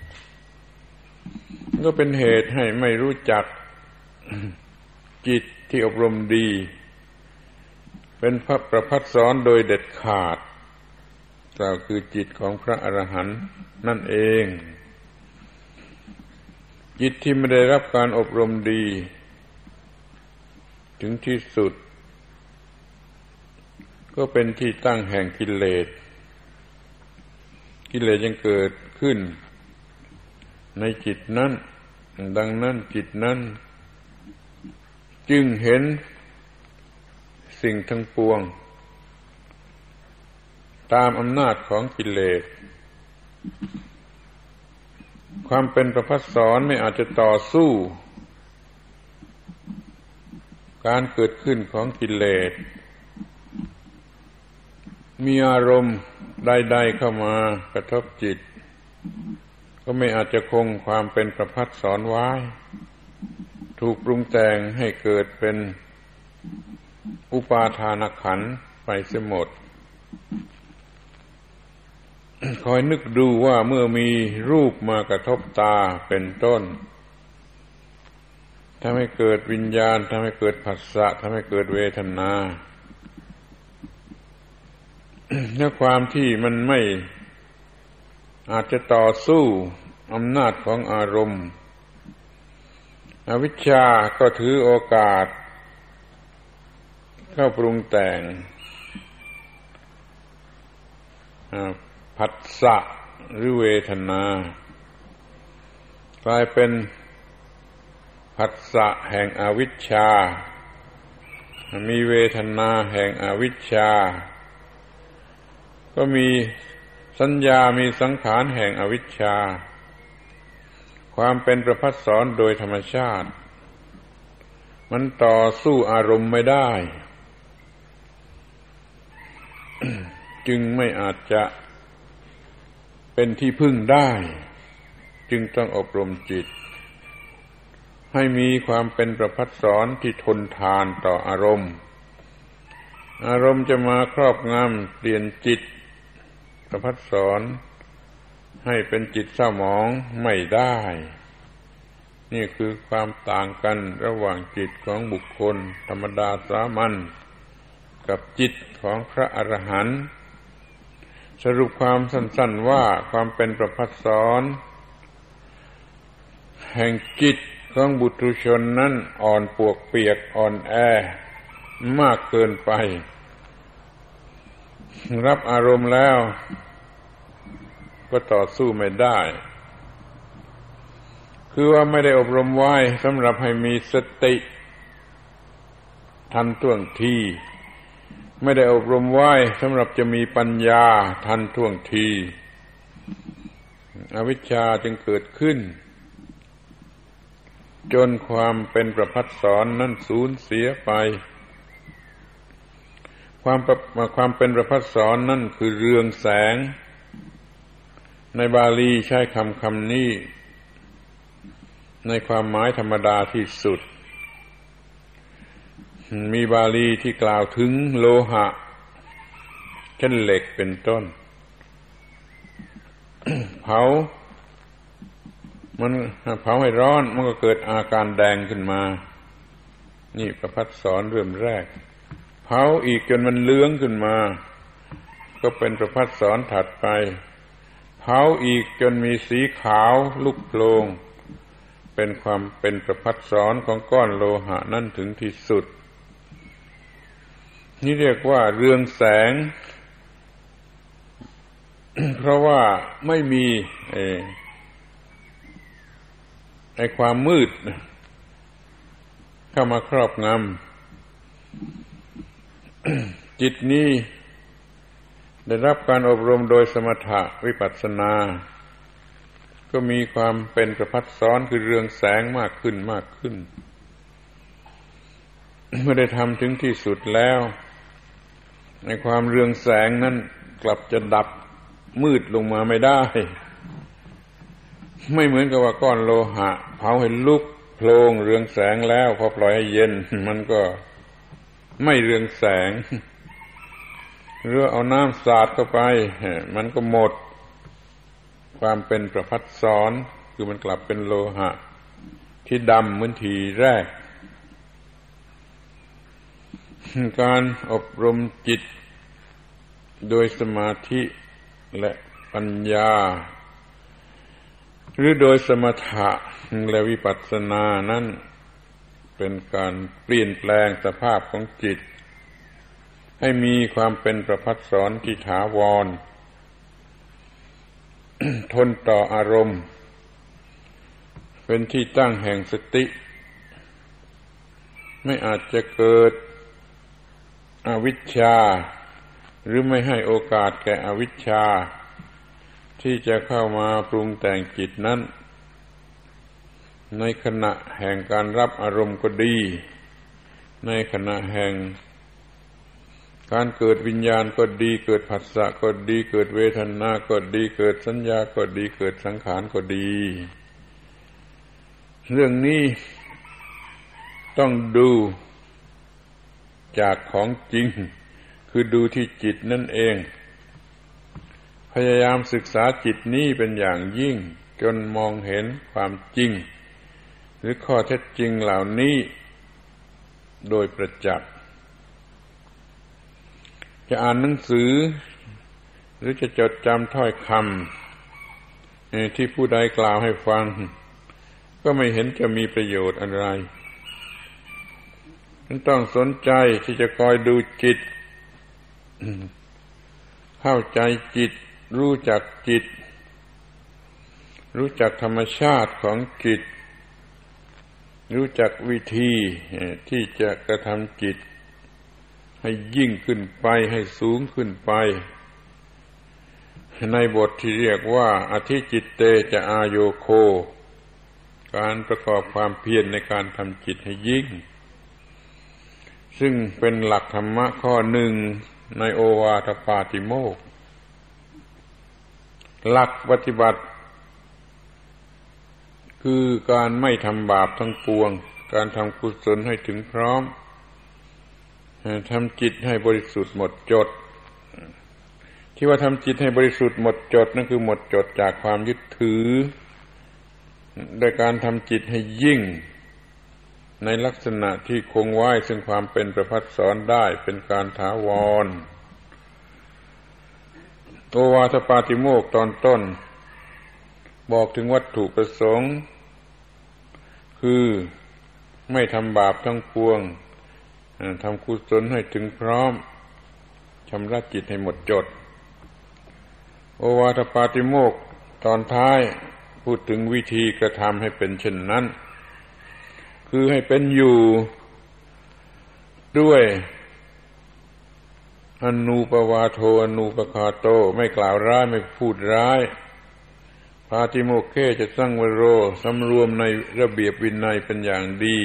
ก็เป็นเหตุให้ไม่รู้จักจิตที่อบรมดีเป็นพระประภัสสรโดยเด็ดขาดกล่าวคือจิตของพระอรหันต์นั่นเองจิตที่ไม่ได้รับการอบรมดีถึงที่สุดก็เป็นที่ตั้งแห่งกิเลสยังเกิดขึ้นในจิตนั้นดังนั้นจิตนั้นจึงเห็นสิ่งทั้งปวงตามอำนาจของกิเลสความเป็นประภัสสรไม่อาจจะต่อสู้การเกิดขึ้นของกิเลสมีอารมณ์ใดๆเข้ามากระทบจิตก็ไม่อาจจะคงความเป็นประภัสสรไว้ถูกปรุงแต่งให้เกิดเป็นอุปาทานขันธ์ไปเสียหมด คอยนึกดูว่าเมื่อมีรูปมากระทบตาเป็นต้นทำให้เกิดวิญญาณทำให้เกิดผัสสะทำให้เกิดเวทนา และความที่มันไม่อาจจะต่อสู้อำนาจของอารมณ์อวิชชาก็ถือโอกาสเข้าปรุงแต่งผัสสะหรือเวทนากลายเป็นผัสสะแห่งอวิชชามีเวทนาแห่งอวิชชาก็มีสัญญามีสังขารแห่งอวิชชาความเป็นประภัสสรโดยธรรมชาติมันต่อสู้อารมณ์ไม่ได้ จึงไม่อาจจะเป็นที่พึ่งได้จึงต้องอบรมจิตให้มีความเป็นประภัสสรที่ทนทานต่ออารมณ์จะมาครอบงำเปลี่ยนจิตประภัสสรให้เป็นจิตเศร้าหมองไม่ได้นี่คือความต่างกันระหว่างจิตของบุคคลธรรมดาสามัญกับจิตของพระอรหันต์สรุปความสั้นๆว่าความเป็นประภัสสรแห่งจิตของบุตุชนนั้นอ่อนปวกเปียกอ่อนแอมากเกินไปรับอารมณ์แล้วก็ต่อสู้ไม่ได้คือว่าไม่ได้อบรมไว้สำหรับให้มีสติทันท่วงทีไม่ได้อบรมไว้สำหรับจะมีปัญญาทันท่วงทีอวิชชาจึงเกิดขึ้นจนความเป็นประภัสสรนั้นสูญเสียไปความเป็นประภัสสรนั่นคือเรืองแสงในบาลีใช้คำนี้ในความหมายธรรมดาที่สุดมีบาลีที่กล่าวถึงโลหะเช่นเหล็กเป็นต้น เผาให้ร้อนมันก็เกิดอาการแดงขึ้นมานี่ประภัสสรเริ่มแรกเผาอีกจนมันเหลืองขึ้นมาก็เป็นประภัสสรถัดไปเผาอีกจนมีสีขาวลุกโผล่เป็นความเป็นประภัสสรของก้อนโลหะนั่นถึงที่สุดนี่เรียกว่าเรืองแสง เพราะว่าไม่มีไอ้ความมืดเข้ามาครอบงำ จิตนี้ได้รับการอบรมโดยสมถะวิปัสสนาก็มีความเป็นประภัสสรคือเรืองแสงมากขึ้นเมื่อได้ทำถึงที่สุดแล้วในความเรืองแสงนั้นกลับจะดับมืดลงมาไม่ได้ไม่เหมือนกับว่าก้อนโลหะเผาให้ลุกโผล่เรืองแสงแล้วพอปล่อยให้เย็นมันก็ไม่เรืองแสงหรือเอาน้ำสาดเข้าไปมันก็หมดความเป็นประภัสสรคือมันกลับเป็นโลหะที่ดำเหมือนทีแรกการอบรมจิตโดยสมาธิและปัญญาหรือโดยสมถะและวิปัสสนานั้นเป็นการเปลี่ยนแปลงสภาพของจิตให้มีความเป็นประภัสสรที่ถาวร ทนต่ออารมณ์เป็นที่ตั้งแห่งสติไม่อาจจะเกิดอวิชชาหรือไม่ให้โอกาสแก่อวิชชาที่จะเข้ามาปรุงแต่งจิตนั้นในขณะแห่งการรับอารมณ์ก็ดีในขณะแห่งการเกิดวิญญาณก็ดีเกิดผัสสะก็ดีเกิดเวทนาก็ดีเกิดสัญญาก็ดีเกิดสังขารก็ดีเรื่องนี้ต้องดูจากของจริงคือดูที่จิตนั่นเองพยายามศึกษาจิตนี้เป็นอย่างยิ่งจนมองเห็นความจริงหรือข้อเท็จจริงเหล่านี้โดยประจักษ์จะอ่านหนังสือหรือจะจดจำถ้อยคำที่ผู้ใดกล่าวให้ฟังก็ไม่เห็นจะมีประโยชน์อะไรมันต้องสนใจที่จะคอยดูจิตเข้าใจจิตรู้จักจิตรู้จักธรรมชาติของจิตรู้จักวิธีที่จะกระทำจิตให้ยิ่งขึ้นไปให้สูงขึ้นไปในบทที่เรียกว่าอธิจิตเตจะอาโยโคการประกอบความเพียรในการทำจิตให้ยิ่งซึ่งเป็นหลักธรรมะข้อหนึ่งในโอวาทปาติโมกข์หลักปฏิบัติคคือการไม่ทำบาปทั้งปวงการทำกุศลให้ถึงพร้อมทำจิตให้บริสุทธิ์หมดจดที่ว่าทำจิตให้บริสุทธิ์หมดจดนั่นคือหมดจดจากความยึดถือโดยการทำจิตให้ยิ่งในลักษณะที่คงไว้ซึ่งความเป็นประภัสสรได้เป็นการถาวรโอวาทปาติโมกข์ตอนต้นบอกถึงวัตถุประสงค์คือไม่ทำบาปทั้งปวงทำกุศลให้ถึงพร้อมชำระจิตให้หมดจดโอวาทปาติโมกข์ตอนท้ายพูดถึงวิธีกระทำให้เป็นเช่นนั้นคือให้เป็นอยู่ด้วยอนูปวาโทอนูปคาโตไม่กล่าวร้ายไม่พูดร้ายปาติโมกเขจะสังวโรสำรวมในระเบียบวินัยเป็นอย่างดี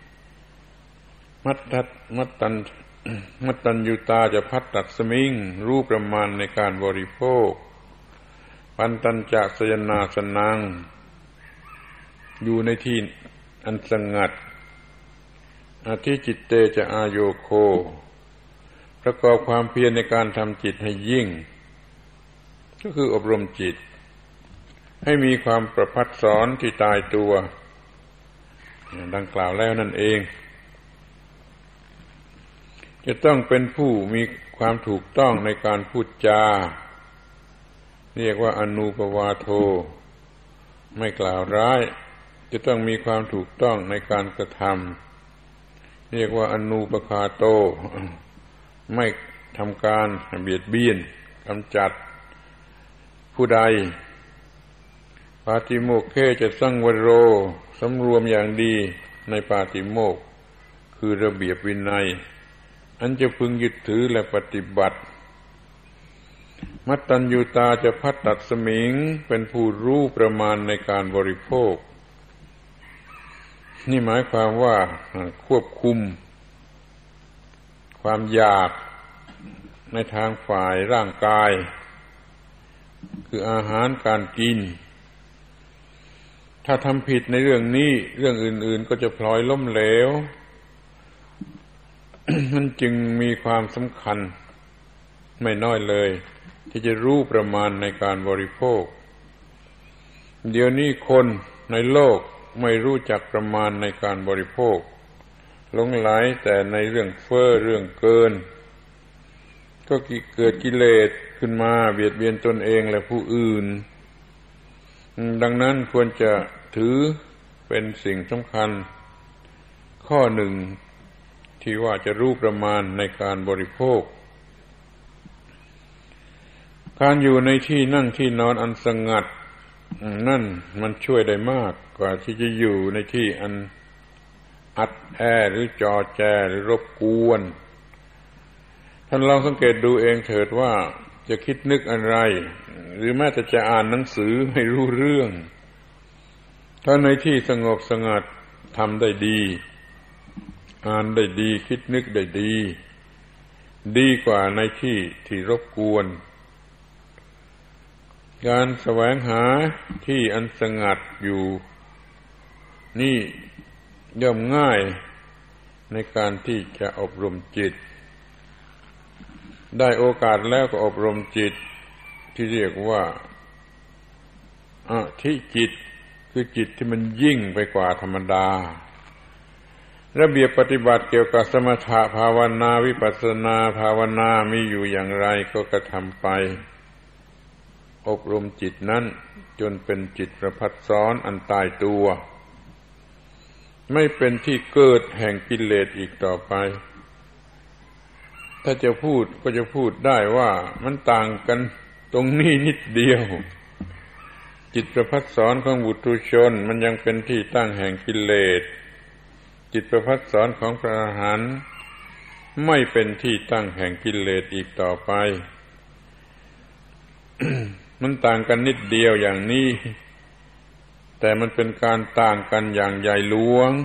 มัตตัญญูตาจะพัดตัดสมิงรู้ประมาณในการบริโภคปันตัญจะสยนาสนังอยู่ในที่อันสงัดอธิจิตเตจะอาโยโคประกอบความเพียรในการทำจิตให้ยิ่งก็คืออบรมจิตให้มีความประภัสสรที่ตายตัวดังกล่าวแล้วนั่นเองจะต้องเป็นผู้มีความถูกต้องในการพูดจาเรียกว่าอนูปวาโทไม่กล่าวร้ายจะต้องมีความถูกต้องในการกระทำเรียกว่าอนูปคาโตไม่ทำการเบียดเบียนกำจัดผู้ใดปาติโมกข์จะสังวโรสำรวมอย่างดีในปาติโมกข์คือระเบียบวินัยอันจะพึงยึดถือและปฏิบัติมัตตัญญูตาจะพัดตัดสมิงเป็นผู้รู้ประมาณในการบริโภคนี่หมายความว่าควบคุมความอยากในทางฝ่ายร่างกายคืออาหารการกินถ้าทำผิดในเรื่องนี้เรื่องอื่นๆก็จะพลอยล้มเหลว มันจึงมีความสำคัญไม่น้อยเลยที่จะรู้ประมาณในการบริโภคเดี๋ยวนี้คนในโลกไม่รู้จักประมาณในการบริโภคหลงไหลแต่ในเรื่องเฟ้อเรื่องเกินก็เกิดกิเลสขึ้นมาเบียดเบียนตนเองและผู้อื่นดังนั้นควรจะถือเป็นสิ่งสำคัญข้อหนึ่งที่ว่าจะรู้ประมาณในการบริโภคการอยู่ในที่นั่งที่นอนอันสงัดนั่นมันช่วยได้มากกว่าที่จะอยู่ในที่อันอัดแอหรือจอแจหรือรบกวนท่านลองสังเกตดูเองเถิดว่าจะคิดนึกอะไรหรือแม้แต่จะอ่านหนังสือไม่รู้เรื่องถ้าในที่สงบสงัดทำได้ดีอ่านได้ดีคิดนึกได้ดีดีกว่าในที่ที่รบกวนการแสวงหาที่อันสงัดอยู่นี่ย่อมง่ายในการที่จะอบรมจิตได้โอกาสแล้วก็อบรมจิตที่เรียกว่าอธิจิตคือจิตที่มันยิ่งไปกว่าธรรมดาระเบียบปฏิบัติเกี่ยวกับสมถะภาวนาวิปัสสนาภาวนามีอยู่อย่างไรก็กระทำไปอบรมจิตนั้นจนเป็นจิตประภัสสรอันตายตัวไม่เป็นที่เกิดแห่งกิเลสอีกต่อไปถ้าจะพูดก็จะพูดได้ว่ามันต่างกันตรงนี้นิดเดียวจิตประภัสสรของบุตุชนมันยังเป็นที่ตั้งแห่งกิเลสจิตประภัสสรของพระอรหันต์ไม่เป็นที่ตั้งแห่งกิเลสอีกต่อไป มันต่างกันนิดเดียวอย่างนี้แต่มันเป็นการต่างกันอย่างใหญ่หลวง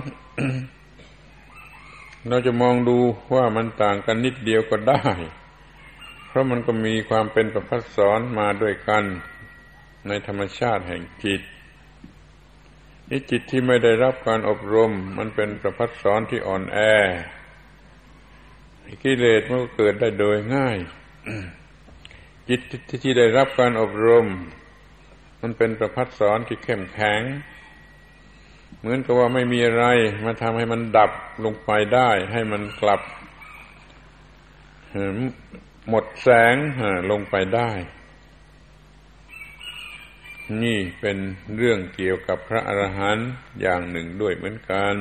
เราจะมองดูว่ามันต่างกันนิดเดียวก็ได้เพราะมันก็มีความเป็นประภัสสรมาด้วยกันในธรรมชาติแห่งจิตนี่จิตที่ไม่ได้รับการอบรมมันเป็นประภัสสรที่อ่อนแอกิเลสมันก็เกิดได้โดยง่ายจิตที่ได้รับการอบรมมันเป็นประภัสสรที่เข้มแข็งเหมือนกับว่าไม่มีอะไรมาทำให้มันดับลงไปได้ให้มันกลับหมดแสงลงไปได้นี่เป็นเรื่องเกี่ยวกับพระอรหันต์อย่างหนึ่งด้วยเหมือนกัน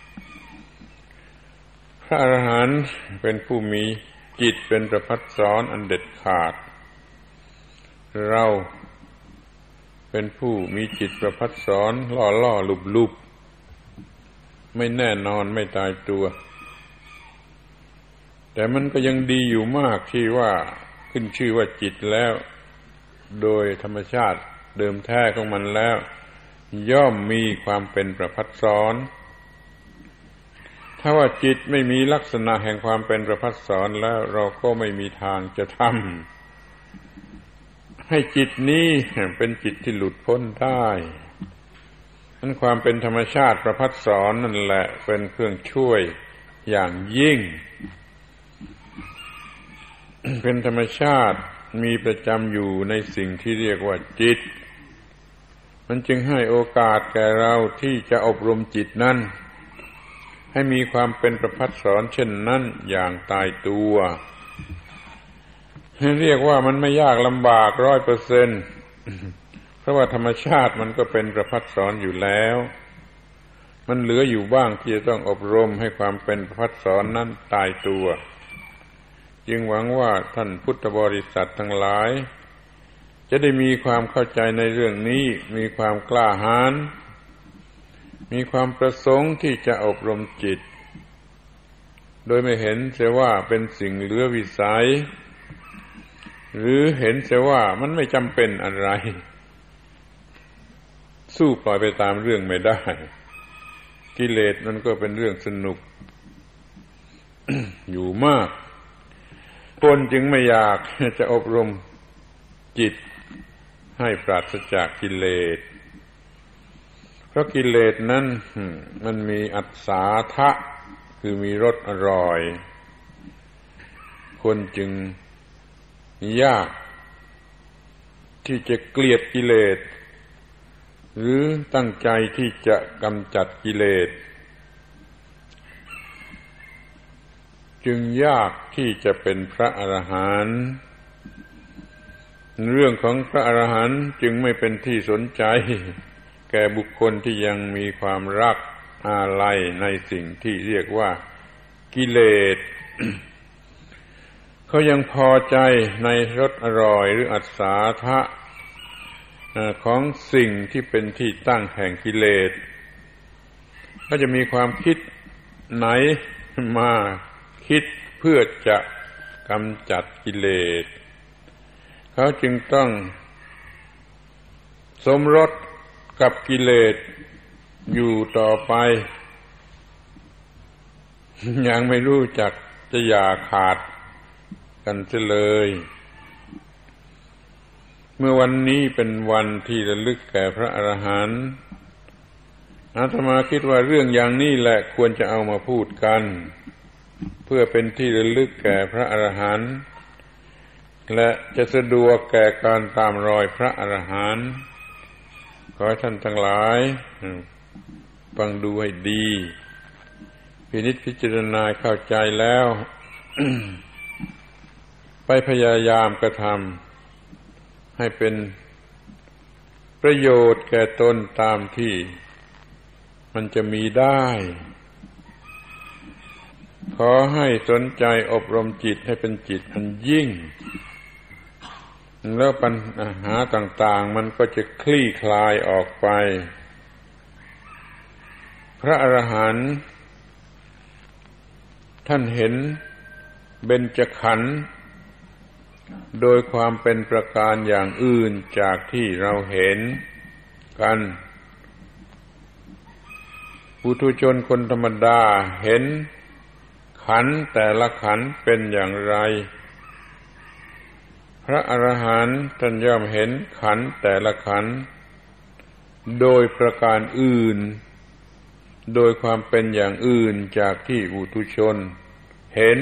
พระอรหันต์เป็นผู้มีจิตเป็นประภัสสรอันเด็ดขาดเราเป็นผู้มีจิตประภัสสรล่อลุบไม่แน่นอนไม่ตายตัวแต่มันก็ยังดีอยู่มากที่ว่าขึ้นชื่อว่าจิตแล้วโดยธรรมชาติเดิมแท้ของมันแล้วย่อมมีความเป็นประภัสสรถ้าว่าจิตไม่มีลักษณะแห่งความเป็นประภัสสรแล้วเราก็ไม่มีทางจะทำให้จิตนี้เป็นจิตที่หลุดพ้นได้นั้นความเป็นธรรมชาติประภัสสรนั่นแหละเป็นเครื่องช่วยอย่างยิ่งเป็นธรรมชาติมีประจำอยู่ในสิ่งที่เรียกว่าจิตมันจึงให้โอกาสแก่เราที่จะอบรมจิตนั้นให้มีความเป็นประภัสสรเช่นนั้นอย่างตายตัวเรียกว่ามันไม่ยากลำบาก 100% เพราะว่าธรรมชาติมันก็เป็นประภัสสรอยู่แล้วมันเหลืออยู่บ้างที่จะต้องอบรมให้ความเป็นประภัสสรนั้นตายตัวจึงหวังว่าท่านพุทธบริษัททั้งหลายจะได้มีความเข้าใจในเรื่องนี้มีความกล้าหาญมีความประสงค์ที่จะอบรมจิตโดยไม่เห็นเสียว่าเป็นสิ่งเหลือวิสัยหรือเห็นเสียว่ามันไม่จำเป็นอะไรสู้ปล่อยไปตามเรื่องไม่ได้กิเลสมันก็เป็นเรื่องสนุก อยู่มากคนจึงไม่อยากจะอบรมจิตให้ปราศจากกิเลสเพราะกิเลสนั้นมันมีอัศสาทะคือมีรสอร่อยคนจึงยากที่จะเกลียดกิเลสหรือตั้งใจที่จะกำจัดกิเลสจึงยากที่จะเป็นพระอรหันต์เรื่องของพระอรหันต์จึงไม่เป็นที่สนใจแก่บุคคลที่ยังมีความรักอาลัยในสิ่งที่เรียกว่ากิเลส เขายังพอใจในรสอร่อยหรืออัศาทะของสิ่งที่เป็นที่ตั้งแห่งกิเลสก็จะมีความคิดไหนมาคิดเพื่อจะกำจัดกิเลสเขาจึงต้องสมรสกับกิเลสอยู่ต่อไปยังไม่รู้จักจะอย่าขาดกันเสียเลยเมื่อวันนี้เป็นวันที่ระลึกแก่พระอรหันต์อาตมาคิดว่าเรื่องอย่างนี้แหละควรจะเอามาพูดกันเพื่อเป็นที่ระลึกแก่พระอรหันต์และจะสะดวกแก่การตามรอยพระอรหันต์ขอให้ท่านทั้งหลายฟังดูให้ดีพินิจพิจารณาเข้าใจแล้ว ไปพยายามกระทำให้เป็นประโยชน์แก่ตนตามที่มันจะมีได้ขอให้สนใจอบรมจิตให้เป็นจิตอันยิ่งแล้วปัญหาต่างๆมันก็จะคลี่คลายออกไปพระอรหันต์ท่านเห็นเบญจขันธ์โดยความเป็นประการอย่างอื่นจากที่เราเห็นกันปุถุชนคนธรรมดาเห็นขันธ์แต่ละขันธ์เป็นอย่างไรพระอรหันต์ท่านย่อมเห็นขันธ์แต่ละขันธ์โดยประการอื่นโดยความเป็นอย่างอื่นจากที่ปุถุชนเห็น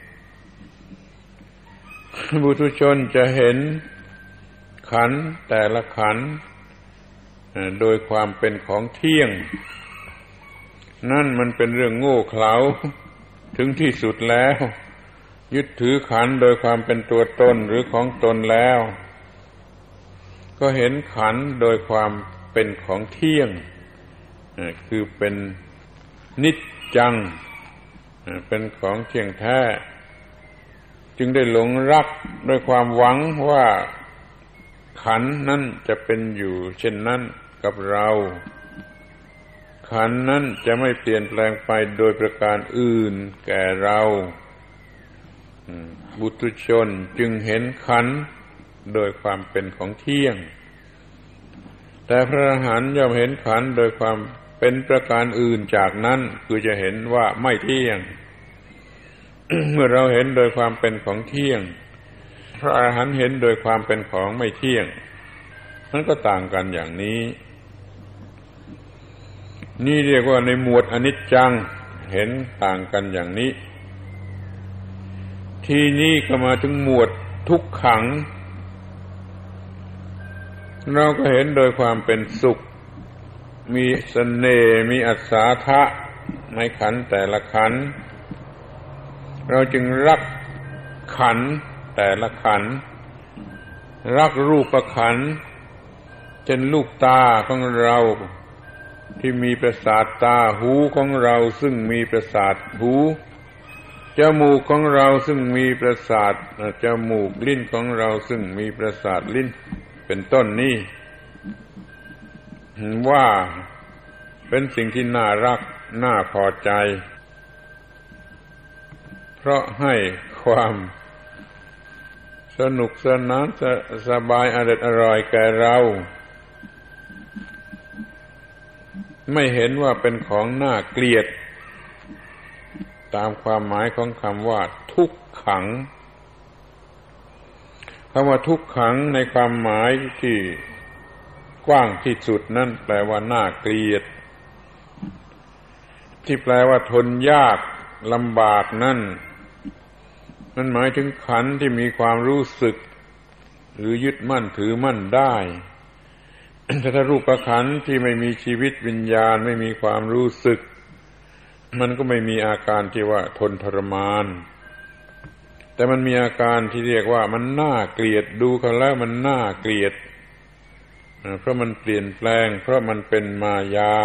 ปุถุชนจะเห็นขันธ์แต่ละขันธ์โดยความเป็นของเที่ยงนั่นมันเป็นเรื่องโง่เขลาถึงที่สุดแล้วยึดถือขันธ์โดยความเป็นตัวตนหรือของตนแล้วก็เห็นขันธ์โดยความเป็นของเที่ยงคือเป็นนิจจังเป็นของเที่ยงแท้จึงได้หลงรักด้วยความหวังว่าขันธ์นั้นจะเป็นอยู่เช่นนั้นกับเราขันธ์นั้นจะไม่เปลี่ยนแปลงไปโดยประการอื่นแก่เราปุถุชนจึงเห็นขันธ์โดยความเป็นของเที่ยงแต่พระอรหันต์ย่อมเห็นขันธ์โดยความเป็นประการอื่นจากนั้นคือจะเห็นว่าไม่เที่ยง เมื่อเราเห็นโดยความเป็นของเที่ยงพระอรหันต์เห็นโดยความเป็นของไม่เที่ยงมันก็ต่างกันอย่างนี้นี่เรียกว่าในหมวดอนิจจังเห็นต่างกันอย่างนี้ที่นี่ก็มาถึงหมวดทุกขังเราก็เห็นโดยความเป็นสุขมีเสน่ห์มีอัศทะในขันธ์แต่ละขันธ์เราจึงรักขันธ์แต่ละขันธ์รักรูปขันธ์เช่นลูกตาของเราที่มีประสาทตาหูของเราซึ่งมีประสาทหูจมูกของเราซึ่งมีประสาทจมูกลิ้นของเราซึ่งมีประสาทลิ้นเป็นต้นนี้ว่าเป็นสิ่งที่น่ารักน่าพอใจเพราะให้ความสนุกสนานสบายอร่อยแก่เราไม่เห็นว่าเป็นของน่าเกลียดตามความหมายของคำว่าทุกขังคำว่าทุกขังในความหมายที่กว้างที่สุดนั่นแปลว่าน่าเกลียดที่แปลว่าทนยากลำบากนั่นมันหมายถึงขันธ์ที่มีความรู้สึกหรือยึดมั่นถือมั่นได้แต่ถ้ารูปขันธ์ที่ไม่มีชีวิตวิญญาณไม่มีความรู้สึกมันก็ไม่มีอาการที่ว่าทนทรมานแต่มันมีอาการที่เรียกว่ามันน่าเกลียดดูเขาแล้วมันน่าเกลียดเพราะมันเปลี่ยนแปลงเพราะมันเป็นมายา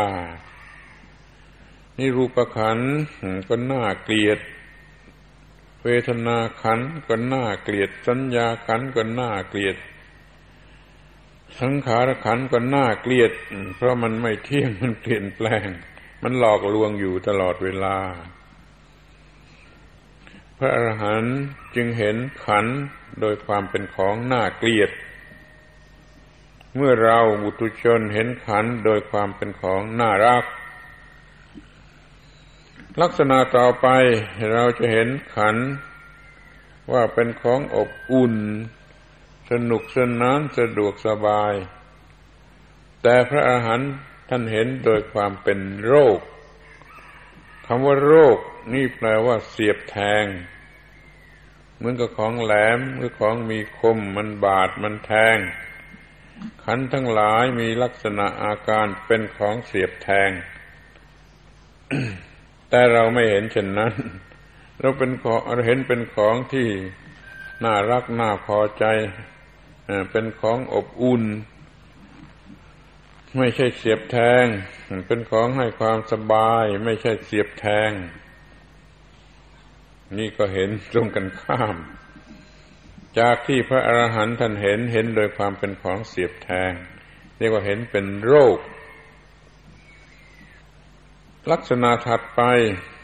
นี่รูปขันธ์ก็น่าเกลียดเวทนาขันธ์ก็น่าเกลียดสัญญาขันธ์ก็น่าเกลียดสังขารขันธ์ก็น่าเกลียดเพราะมันไม่เที่ยงมันเปลี่ยนแปลงมันหลอกลวงอยู่ตลอดเวลาพระอรหันต์จึงเห็นขันธ์โดยความเป็นของน่าเกลียดเมื่อเราปุถุชนเห็นขันธ์โดยความเป็นของน่ารักลักษณะต่อไปเราจะเห็นขันธ์ว่าเป็นของอบอุ่นสนุกสนานสะดวกสบายแต่พระอรหันต์ท่านเห็นโดยความเป็นโรคคำว่าโรคนี่แปลว่าเสียบแทงเหมือนกับของแหลมหรือของมีคมมันบาดมันแทงขันธ์ทั้งหลายมีลักษณะอาการเป็นของเสียบแทง แต่เราไม่เห็นเช่นนั้นเราเห็นเป็นของที่น่ารักน่าพอใจเป็นของอบอุ่นไม่ใช่เสียบแทงเป็นของให้ความสบายไม่ใช่เสียบแทงนี่ก็เห็นตรงกันข้ามจากที่พระอรหันต์ท่านเห็นโดยความเป็นของเสียบแทงเรียกว่าเห็นเป็นโรคลักษณะถัดไป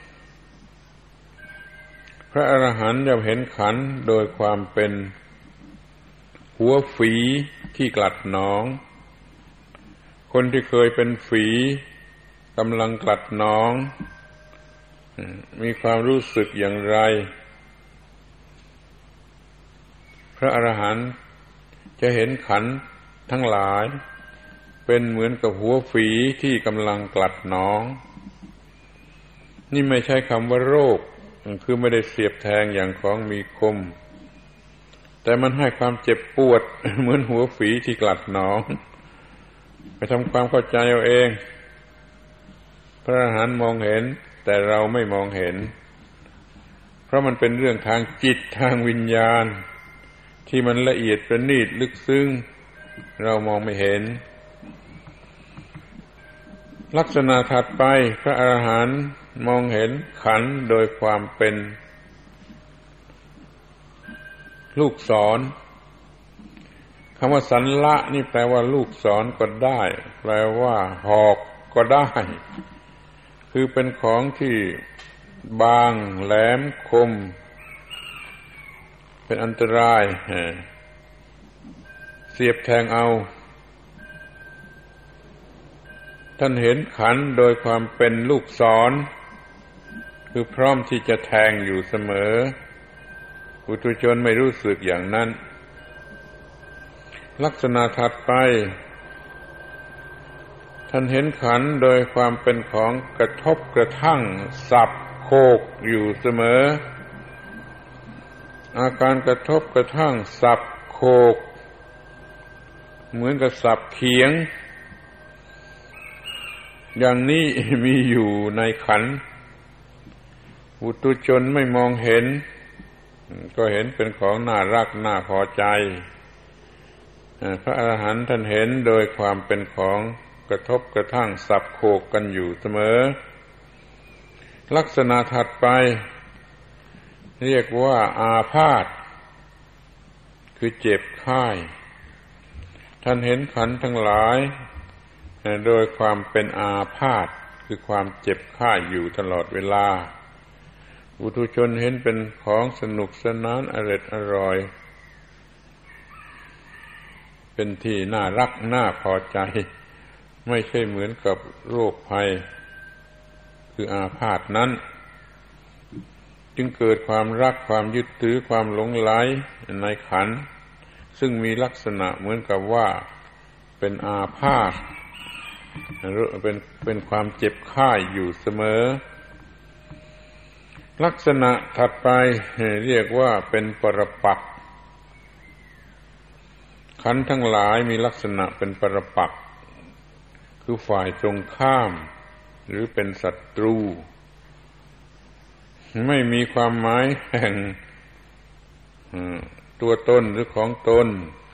พระอรหันต์ย่อมเห็นขันธ์โดยความเป็นหัวฝีที่กลัดหนองคนที่เคยเป็นฝีกำลังกลัดหนองมีความรู้สึกอย่างไรพระอรหันต์จะเห็นขันธ์ทั้งหลายเป็นเหมือนกับหัวฝีที่กำลังกลัดหนองนี่ไม่ใช่คำว่าโรคคือไม่ได้เสียบแทงอย่างของมีคมแต่มันให้ความเจ็บปวด เหมือนหัวฝีที่กลัดหนองไปทำความเข้าใจเอาเองพระอรหันต์มองเห็นแต่เราไม่มองเห็นเพราะมันเป็นเรื่องทางจิตทางวิญญาณที่มันละเอียดประณีตลึกซึ้งเรามองไม่เห็นลักษณะถัดไปพระอรหันต์มองเห็นขันธ์โดยความเป็นลูกศรคำว่าสันละนี่แปลว่าลูกศรก็ได้แปลว่าหอกก็ได้คือเป็นของที่บางแหลมคมเป็นอันตรายเสียบแทงเอาท่านเห็นขันธ์โดยความเป็นลูกศรคือพร้อมที่จะแทงอยู่เสมอปุถุชนไม่รู้สึกอย่างนั้นลักษณะถัดไปท่านเห็นขันธ์โดยความเป็นของกระทบกระทั่งสับโขกอยู่เสมออาการกระทบกระทั่งสับโขกเหมือนกับสับเขียงอย่างนี้มีอยู่ในขันธ์ปุถุชนไม่มองเห็นก็เห็นเป็นของน่ารักน่าพอใจพระอรหันต์ท่านเห็นโดยความเป็นของกระทบกระทั่งสับโขกกันอยู่เสมอลักษณะถัดไปเรียกว่าอาพาธคือเจ็บไข้ท่านเห็นขันธ์ทั้งหลายโดยความเป็นอาพาธคือความเจ็บไข้อยู่ตลอดเวลาปุถุชนเห็นเป็นของสนุกสนานอร่อยเป็นที่น่ารักน่าพอใจไม่ใช่เหมือนกับโรคภัยคืออาพาธนั้นจึงเกิดความรักความยึดถือความหลงไหลในขันธ์ซึ่งมีลักษณะเหมือนกับว่าเป็นอาพาธเป็นความเจ็บไข้อยู่เสมอลักษณะถัดไปเรียกว่าเป็นปรปักษ์ขันธ์ทั้งหลายมีลักษณะเป็นปรปักษ์คือฝ่ายตรงข้ามหรือเป็นศัตรูไม่มีความหมายแห่งตัวตนหรือของตน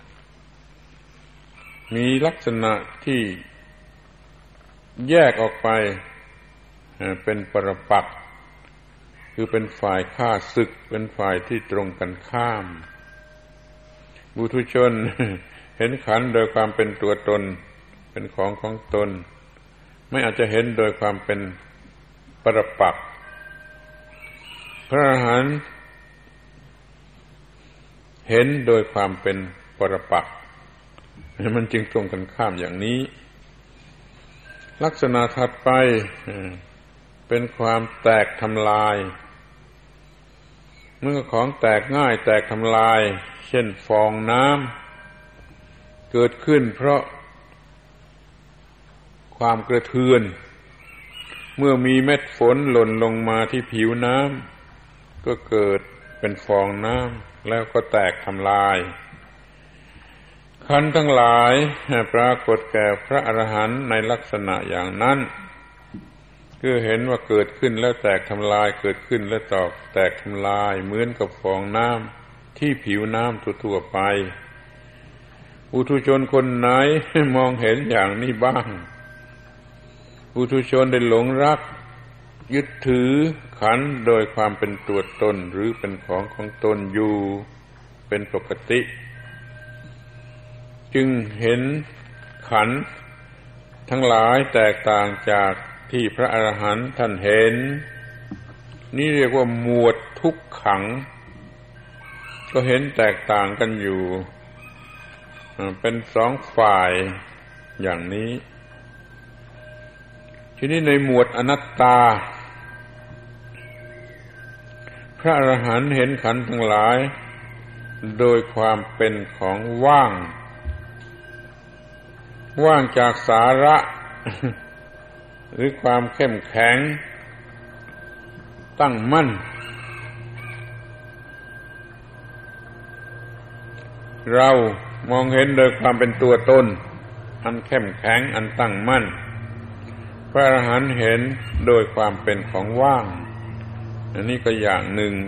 มีลักษณะที่แยกออกไปเป็นปรปักษ์คือเป็นฝ่ายฆ่าศึกเป็นฝ่ายที่ตรงกันข้ามปุถุชนเห็นขันธ์โดยความเป็นตัวตนเป็นของตนไม่อาจจะเห็นโดยความเป็นปรปักษ์พระอรหันต์เห็นโดยความเป็นปรปักษ์มันจึงตรงกันข้ามอย่างนี้ลักษณะถัดไปเป็นความแตกทำลายเมื่อของแตกง่ายแตกทำลายเช่นฟองน้ำเกิดขึ้นเพราะความกระเทือนเมื่อมีเม็ดฝนหล่นลงมาที่ผิวน้ำก็เกิดเป็นฟองน้ำแล้วก็แตกทำลายขันธ์ทั้งหลายปรากฏแก่พระอรหันต์ในลักษณะอย่างนั้นคือเห็นว่าเกิดขึ้นแล้วแตกทำลายเกิดขึ้นแล้วแตกทำลายเหมือนกับฟองน้ำที่ผิวน้ำทั่วๆไปปุถุชนคนไหนมองเห็นอย่างนี้บ้างปุถุชนได้หลงรักยึดถือขันธ์โดยความเป็นตัวตนหรือเป็นของตนอยู่เป็นปกติจึงเห็นขันธ์ทั้งหลายแตกต่างจากที่พระอรหันต์ท่านเห็นนี่เรียกว่าหมวดทุกขังก็เห็นแตกต่างกันอยู่เป็นสองฝ่ายอย่างนี้ทีนี้ในหมวดอนัตตาพระอรหันต์เห็นขันธ์ทั้งหลายโดยความเป็นของว่างว่างจากสาระ หรือความเข้มแข็งตั้งมั่นเรามองเห็นโดยความเป็นตัวตนอันเข้มแข็งอันตั้งมั่นพระอรหันต์เห็นโดยความเป็นของว่างอันนี้ก็อย่างหนึ่ง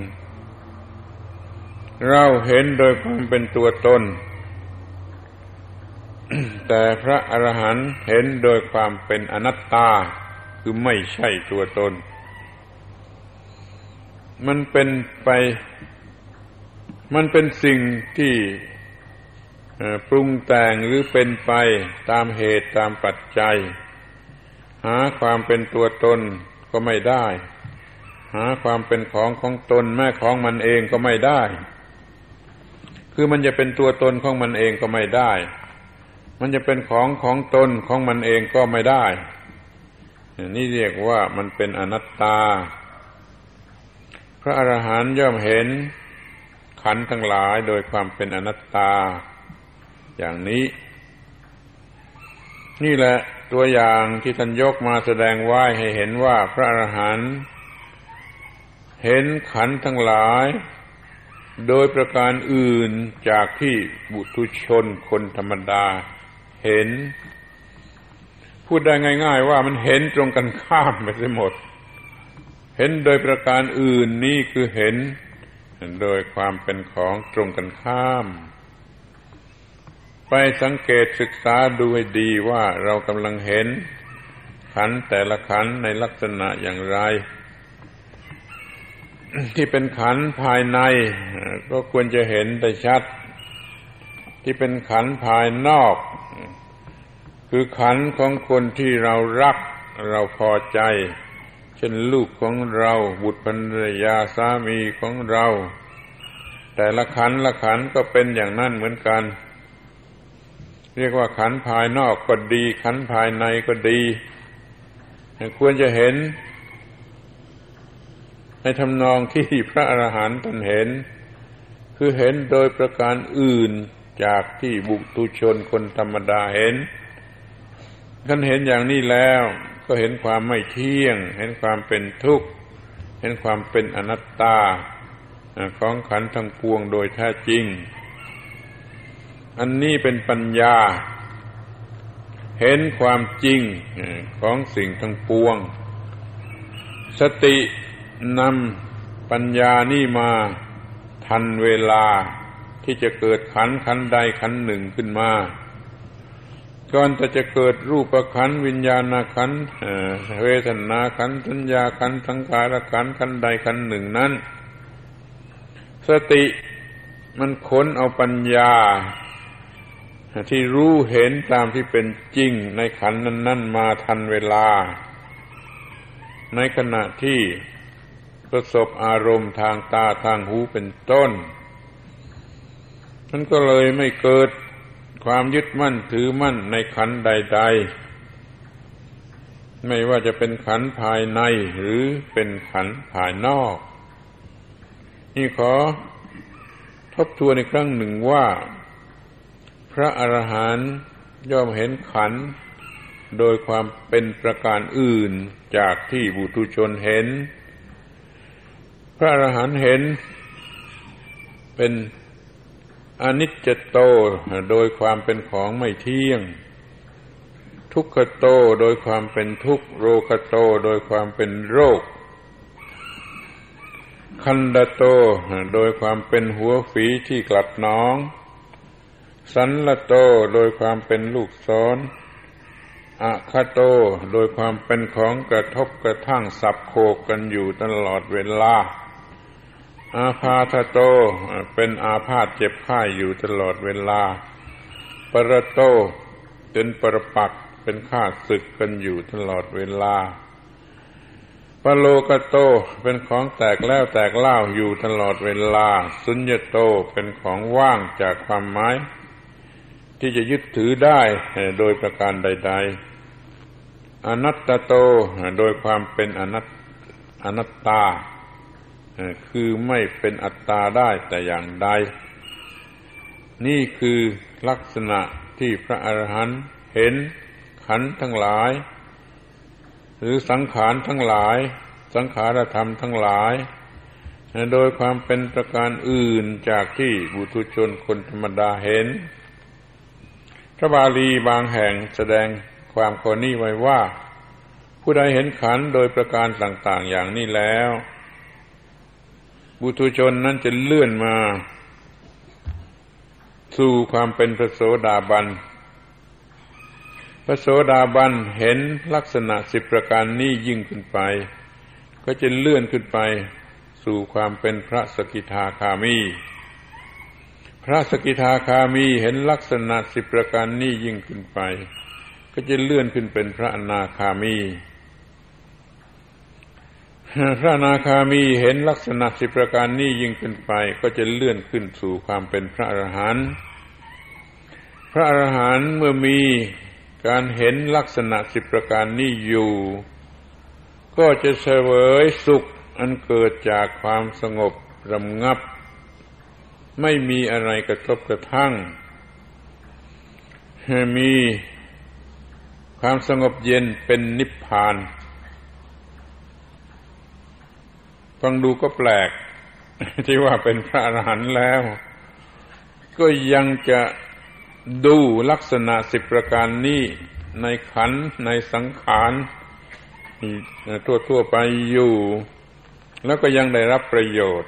เราเห็นโดยความเป็นตัวตน แต่พระอรหันต์เห็นโดยความเป็นอนัตตาคือไม่ใช่ตัวตนมันเป็นสิ่งที่ปรุงแต่งหรือเป็นไปตามเหตุตามปัจจัยหาความเป็นตัวตนก็ไม่ได้หาความเป็นของตนแม้ของมันเองก็ไม่ได้คือมันจะเป็นตัวตนของมันเองก็ไม่ได้มันจะเป็นของตนของมันเองก็ไม่ได้นี่เรียกว่ามันเป็นอนัตตาพระอรหันต์ย่อมเห็นขันธ์ทั้งหลายโดยความเป็นอนัตตาอย่างนี้นี่แหละตัวอย่างที่ท่านยกมาแสดงไว้ให้เห็นว่าพระอรหันต์เห็นขันธ์ทั้งหลายโดยประการอื่นจากที่บุถุชนคนธรรมดาเห็นพูดได้ง่ายๆว่ามันเห็นตรงกันข้ามไปเสียหมดเห็นโดยประการอื่นนี่คือเห็นโดยความเป็นของตรงกันข้ามไปสังเกตศึกษาดูให้ดีว่าเรากำลังเห็นขันธ์แต่ละขันธ์ในลักษณะอย่างไรที่เป็นขันธ์ภายในก็ควรจะเห็นได้ชัดที่เป็นขันธ์ภายนอกคือขันธ์ของคนที่เรารักเราพอใจเช่นลูกของเราบุตรภรรยาสามีของเราแต่ละขันธ์ละขันธ์ก็เป็นอย่างนั้นเหมือนกันเรียกว่าขันธ์ภายนอกก็ดีขันธ์ภายในก็ดีควรจะเห็นในทำนองที่พระอรหันต์ท่านเห็นคือเห็นโดยประการอื่นจากที่บุถุชนคนธรรมดาเห็นท่านเห็นอย่างนี้แล้วก็เห็นความไม่เที่ยงเห็นความเป็นทุกข์เห็นความเป็นอนัตตาของขันธ์ทั้งปวงโดยแท้จริงอันนี้เป็นปัญญาเห็นความจริงของสิ่งทั้งปวงสตินำปัญญานี่มาทันเวลาที่จะเกิดขันธ์ใดขันธ์หนึ่งขึ้นมาก่อนจะเกิดรูปขันธ์วิญญาณขันธ์เวทนาขันธ์สัญญาขันธ์สังขารขันธ์ขันธ์ใดขันธ์หนึ่งนั้นสติมันค้นเอาปัญญาที่รู้เห็นตามที่เป็นจริงในขันธ์นั้นๆมาทันเวลาในขณะที่ประสบอารมณ์ทางตาทางหูเป็นต้นมันก็เลยไม่เกิดความยึดมั่นถือมั่นในขันธ์ใดๆไม่ว่าจะเป็นขันธ์ภายในหรือเป็นขันธ์ภายนอกนี่ขอทบทวนอีกครั้งหนึ่งว่าพระอรหันต์ย่อมเห็นขันธ์โดยความเป็นประการอื่นจากที่บุถุชนเห็นพระอรหันต์เห็นเป็นอนิจจโตโดยความเป็นของไม่เที่ยงทุกขโตโดยความเป็นทุกข์โรคโตโดยความเป็นโรคคันดโตโดยความเป็นหัวฝีที่กลัดหนองสันลโตโดยความเป็นลูกศรอะคโตโดยความเป็นของกระทบกระทั่งสับโขกกันอยู่ตลอดเวลาอาพาธโตเป็นอาพาธเจ็บไข้อยู่ตลอดเวลาปรโตเป็นปรปักษ์เป็นข้าศึกกันอยู่ตลอดเวลาปโลกโตเป็นของแตกแล้วแตกเล่าอยู่ตลอดเวลาสุญญโตเป็นของว่างจากความหมายที่จะยึดถือได้โดยประการใดๆอนัตตโตโดยความเป็นอนัตตาคือไม่เป็นอัตตาได้แต่อย่างใดนี่คือลักษณะที่พระอรหันต์เห็นขันธ์ทั้งหลายหรือสังขารทั้งหลายสังขารธรรมทั้งหลายโดยความเป็นประการอื่นจากที่ปุถุชนคนธรรมดาเห็นพระบาลีบางแห่งแสดงความข้อนี้ไว้ว่าผู้ใดเห็นขันธ์โดยประการต่างๆอย่างนี้แล้วปุถุชนนั้นจะเลื่อนมาสู่ความเป็นพระโสดาบันพระโสดาบันเห็นลักษณะ10ประการนี้ยิ่งขึ้นไปก็จะเลื่อนขึ้นไปสู่ความเป็นพระสกิทาคามีพระสกิทาคามีเห็นลักษณะ10ประการนี้ยิ่งขึ้นไปก็จะเลื่อนขึ้นเป็นพระอนาคามีพระอนาคามีเห็นลักษณะ10ประการนี้ยิ่งขึ้นไปก็จะเลื่อนขึ้นสู่ความเป็นพระอรหันต์พระอรหันต์เมื่อมีการเห็นลักษณะ10ประการนี้อยู่ก็จะเสวยสุขอันเกิดจากความสงบระงับไม่มีอะไรกระทบกระทั่งมีความสงบเย็นเป็นนิพพานฟังดูก็แปลกที่ว่าเป็นพระอรหันต์แล้วก็ยังจะดูลักษณะ10ประการนี้ในขันธ์ในสังขารทั่วๆไปอยู่แล้วก็ยังได้รับประโยชน์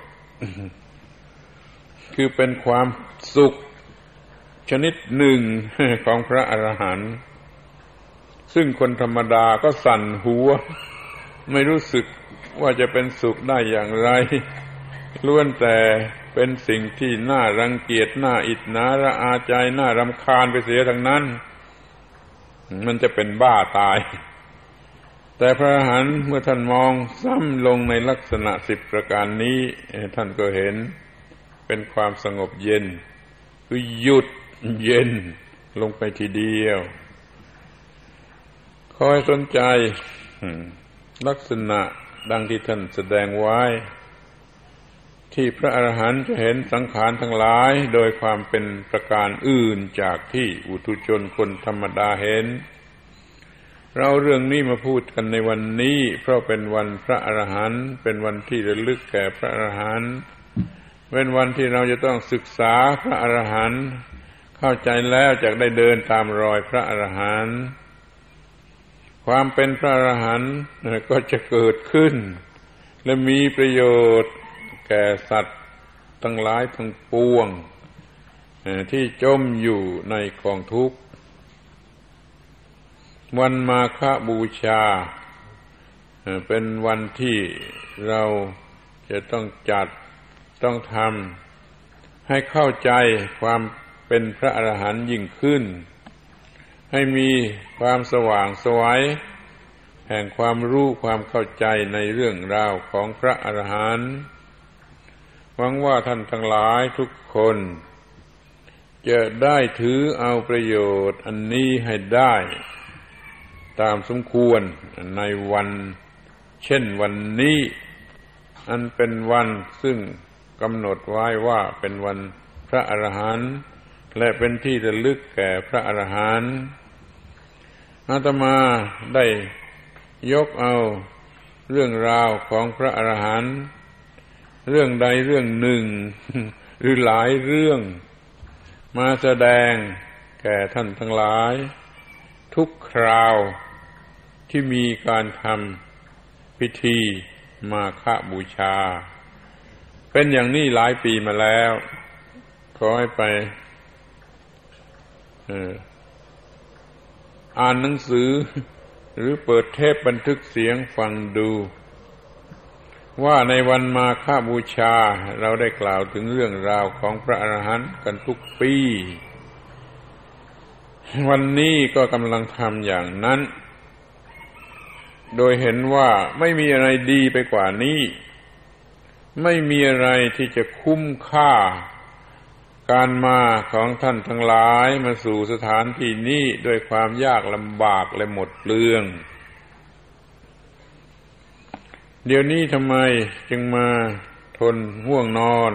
คือเป็นความสุขชนิดหนึ่งของพระอรหันต์ซึ่งคนธรรมดาก็สั่นหัวไม่รู้สึกว่าจะเป็นสุขได้อย่างไรล้วนแต่เป็นสิ่งที่น่ารังเกียจน่าอิจฉาระอาใจน่ารำคาญไปเสียทั้งนั้นมันจะเป็นบ้าตายแต่พระอรหันต์เมื่อท่านมองซ้ำลงในลักษณะ10ประการนี้ท่านก็เห็นเป็นความสงบเย็นคือหยุดเย็นลงไปทีเดียวคอยสนใจลักษณะดังที่ท่านแสดงไว้ที่พระอรหันต์จะเห็นสังขารทั้งหลายโดยความเป็นประการอื่นจากที่ปุถุชนคนธรรมดาเห็นเราเรื่องนี้มาพูดกันในวันนี้เพราะเป็นวันพระอรหันต์เป็นวันที่ระลึกแก่พระอรหันต์เป็นวันที่เราจะต้องศึกษาพระอรหันต์เข้าใจแล้วจะได้เดินตามรอยพระอรหันต์ความเป็นพระอรหันต์ก็จะเกิดขึ้นและมีประโยชน์แก่สัตว์ทั้งหลายทั้งปวงที่จมอยู่ในกองทุกข์วันมาฆบูชาเป็นวันที่เราจะต้องจัดต้องทำให้เข้าใจความเป็นพระอรหันต์ยิ่งขึ้นให้มีความสว่างไสวแห่งความรู้ความเข้าใจในเรื่องราวของพระอรหันต์หวังว่าท่านทั้งหลายทุกคนจะได้ถือเอาประโยชน์อันนี้ให้ได้ตามสมควรในวันเช่นวันนี้อันเป็นวันซึ่งกำหนดไว้ว่าเป็นวันพระอรหันต์และเป็นที่ระลึกแก่พระอรหันต์อาตมาได้ยกเอาเรื่องราวของพระอรหันต์เรื่องใดเรื่องหนึ่งหรือหลายเรื่องมาแสดงแก่ท่านทั้งหลายทุกคราวที่มีการทำพิธีมาฆบูชาเป็นอย่างนี้หลายปีมาแล้วขอให้ไปอ่านหนังสือหรือเปิดเทปบันทึกเสียงฟังดูว่าในวันมาฆบูชาเราได้กล่าวถึงเรื่องราวของพระอรหันต์กันทุกปีวันนี้ก็กำลังทำอย่างนั้นโดยเห็นว่าไม่มีอะไรดีไปกว่านี้ไม่มีอะไรที่จะคุ้มค่าการมาของท่านทั้งหลายมาสู่สถานที่นี้ด้วยความยากลำบากและหมดเปลืองเดี๋ยวนี้ทำไมจึงมาทนง่วงนอน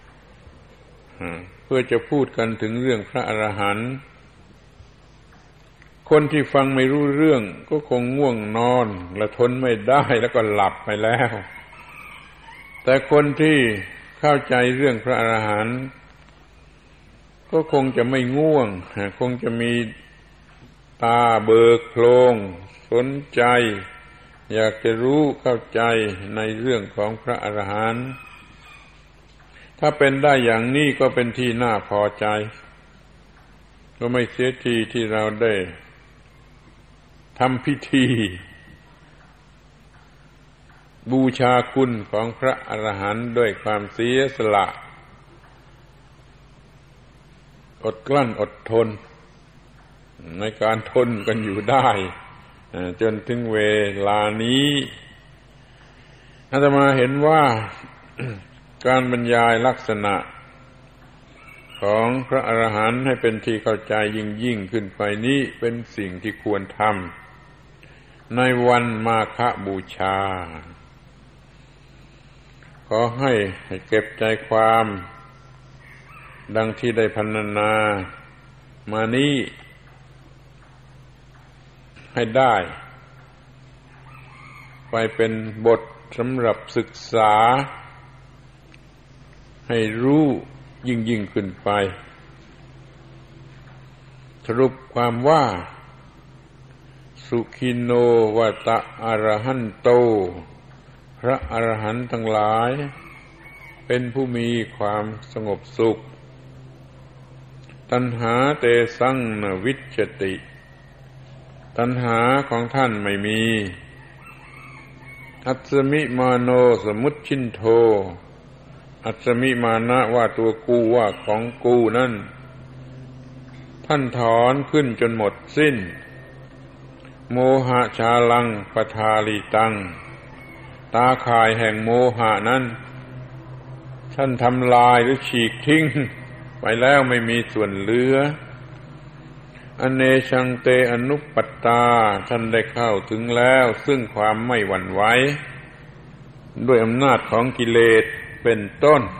เพื่อจะพูดกันถึงเรื่องพระอรหันต์คนที่ฟังไม่รู้เรื่องก็คงง่วงนอนและทนไม่ได้แล้วก็หลับไปแล้วแต่คนที่เข้าใจเรื่องพระอรหันต์ก็คงจะไม่ง่วงคงจะมีตาเบิกโพลงสนใจอยากจะรู้เข้าใจในเรื่องของพระอรหันต์ถ้าเป็นได้อย่างนี้ก็เป็นที่น่าพอใจก็ไม่เสียทีที่เราได้ทำพิธีบูชาคุณของพระอรหันต์ด้วยความเสียสละอดกลั้นอดทนในการทนกันอยู่ได้จนถึงเวลานี้อาตมาเห็นว่า การบรรยายลักษณะของพระอรหันต์ให้เป็นที่เข้าใจยิ่งขึ้นไปนี้เป็นสิ่งที่ควรทำในวันมาฆบูชาขอให้เก็บใจความดังที่ได้พรรณนามานี้ให้ได้ไปเป็นบทสำหรับศึกษาให้รู้ยิ่งขึ้นไปสรุปความว่าสุขิโนวัตะอรหันโตพระอรหันต์ทั้งหลายเป็นผู้มีความสงบสุขตัณหาเตสังนวิชชติตัณหาของท่านไม่มีอัตสมิมาโนสมุจฉินโธอัตสมิมานะว่าตัวกูว่าของกูนั่นท่านถอนขึ้นจนหมดสิ้นโมหะชาลังปทาลิตังตาข่ายแห่งโมหะนั้นท่านทำลายหรือฉีกทิ้งไปแล้วไม่มีส่วนเหลืออเนชังเตอนุปปัตตาท่านได้เข้าถึงแล้วซึ่งความไม่หวั่นไหวด้วยอำนาจของกิเลสเป็นต้น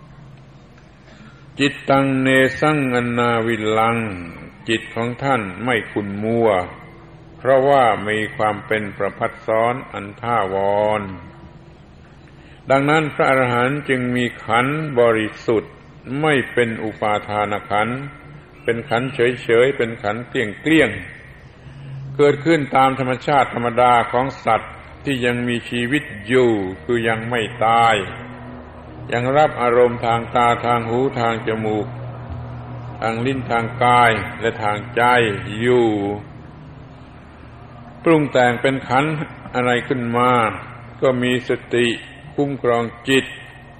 จิตตังเนสังอนาวิลังจิตของท่านไม่ขุ่นมัวเพราะว่ามีความเป็นประภัสสรอันท่าวรดังนั้นพระอรหันต์จึงมีขันธ์บริสุทธิ์ไม่เป็นอุปาทานขันธ์เป็นขันธ์เฉยๆเป็นขันธ์เกลี้ยงๆเกิดขึ้นตามธรรมชาติธรรมดาของสัตว์ที่ยังมีชีวิตอยู่คือยังไม่ตายยังรับอารมณ์ทางตาทางหูทางจมูกทางลิ้นทางกายและทางใจอยู่ปรุงแต่งเป็นขันธ์อะไรขึ้นมาก็มีสติคุ้มครองจิต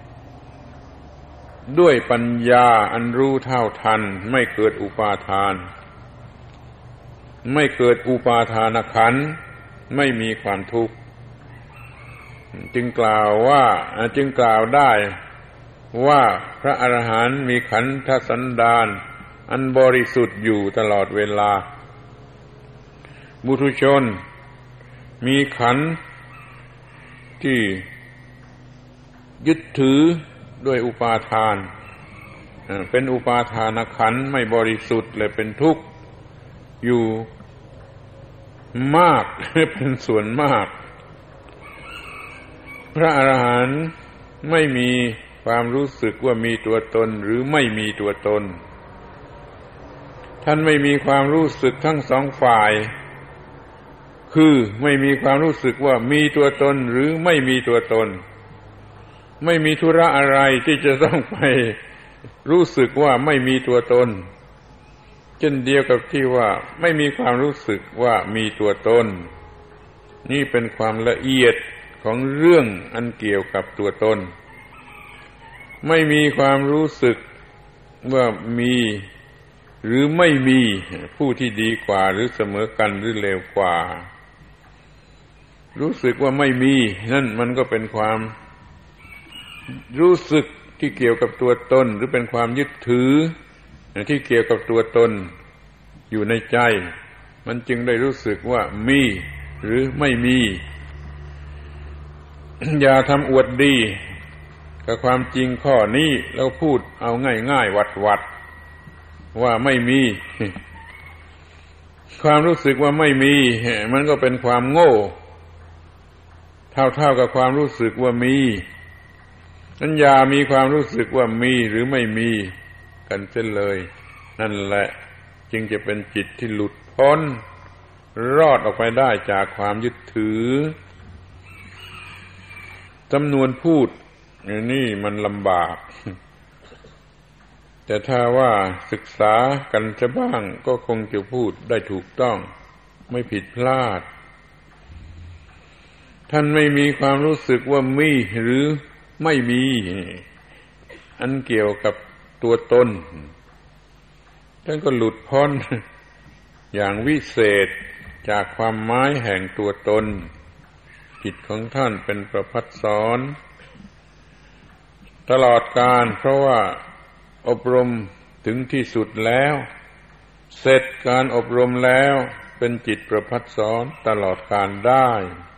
ด้วยปัญญาอันรู้เท่าทันไม่เกิดอุปาทานไม่เกิดอุปาทานขันธ์ไม่มีความทุกข์จึงกล่าวได้ว่าพระอรหันต์มีขันธสันดานอันบริสุทธิ์อยู่ตลอดเวลาบุถุชนมีขันธ์ที่ยึดถือด้วยอุปาทานเป็นอุปาทานขันธ์ไม่บริสุทธิ์เลยเป็นทุกข์อยู่มากเป็นส่วนมากพระอรหันต์ไม่มีความรู้สึกว่ามีตัวตนหรือไม่มีตัวตนท่านไม่มีความรู้สึกทั้งสองฝ่ายคือไม่มีความรู้สึกว่ามีตัวตนหรือไม่มีตัวตนไม่มีธุระอะไรที่จะต้องไปรู้สึกว่าไม่มีตัวตนเช่นเดียวกับที่ว่าไม่มีความรู้สึกว่ามีตัวตนนี่เป็นความละเอียดของเรื่องอันเกี่ยวกับตัวตนไม่มีความรู้สึกว่ามีหรือไม่มีผู้ที่ดีกว่าหรือเสมอกันหรือเลวกว่ารู้สึกว่าไม่มีนั่นมันก็เป็นความรู้สึกที่เกี่ยวกับตัวตนหรือเป็นความยึดถือที่เกี่ยวกับตัวตนอยู่ในใจมันจึงได้รู้สึกว่ามีหรือไม่มี อย่าทำอวดดีกับความจริงข้อนี้แล้วพูดเอาง่ายๆวัดๆว่าไม่มีความรู้สึกว่าไม่มีมันก็เป็นความโง่เท่ากับความรู้สึกว่ามีนั้นอย่ามีความรู้สึกว่ามีหรือไม่มีกันเสียเลยนั่นแหละจึงจะเป็นจิตที่หลุดพ้นรอดออกไปได้จากความยึดถือจำนวนพูดอย่างนี้มันลำบากแต่ถ้าว่าศึกษากันจะบ้างก็คงจะพูดได้ถูกต้องไม่ผิดพลาดท่านไม่มีความรู้สึกว่ามีหรือไม่มีอันเกี่ยวกับตัวตนท่านก็หลุดพ้นอย่างวิเศษจากความหมายแห่งตัวตนจิตของท่านเป็นประภัสสรตลอดกาลเพราะว่าอบรมถึงที่สุดแล้วเสร็จการอบรมแล้วเป็นจิตประภัสสรตลอดกาลได้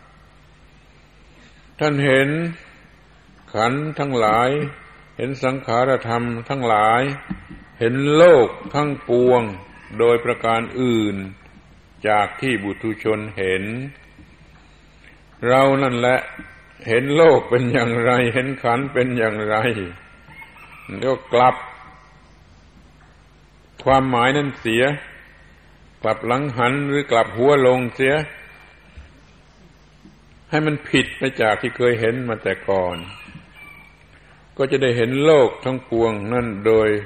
ท่านเห็นขันธ์ทั้งหลายเห็นสังขารธรรมทั้งหลายเห็นโลกทั้งปวงโดยประการอื่นจากที่บุถุชนเห็นเรานั่นแหละเห็นโลกเป็นอย่างไรเห็นขันธ์เป็นอย่างไรก็กลับความหมายนั้นเสียกลับหลังหันหรือกลับหัวลงเสียให้มันผิดไปจากที่เคยเห็นมาแต่ก่อนก็จะได้เห็นโลกทั้งปวงนั่นโดย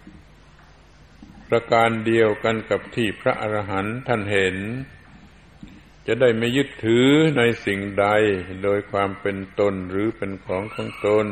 ประการเดียวกันกับที่พระอรหันต์ท่านเห็นจะได้ไม่ยึดถือในสิ่งใดโดยความเป็นตนหรือเป็นของตน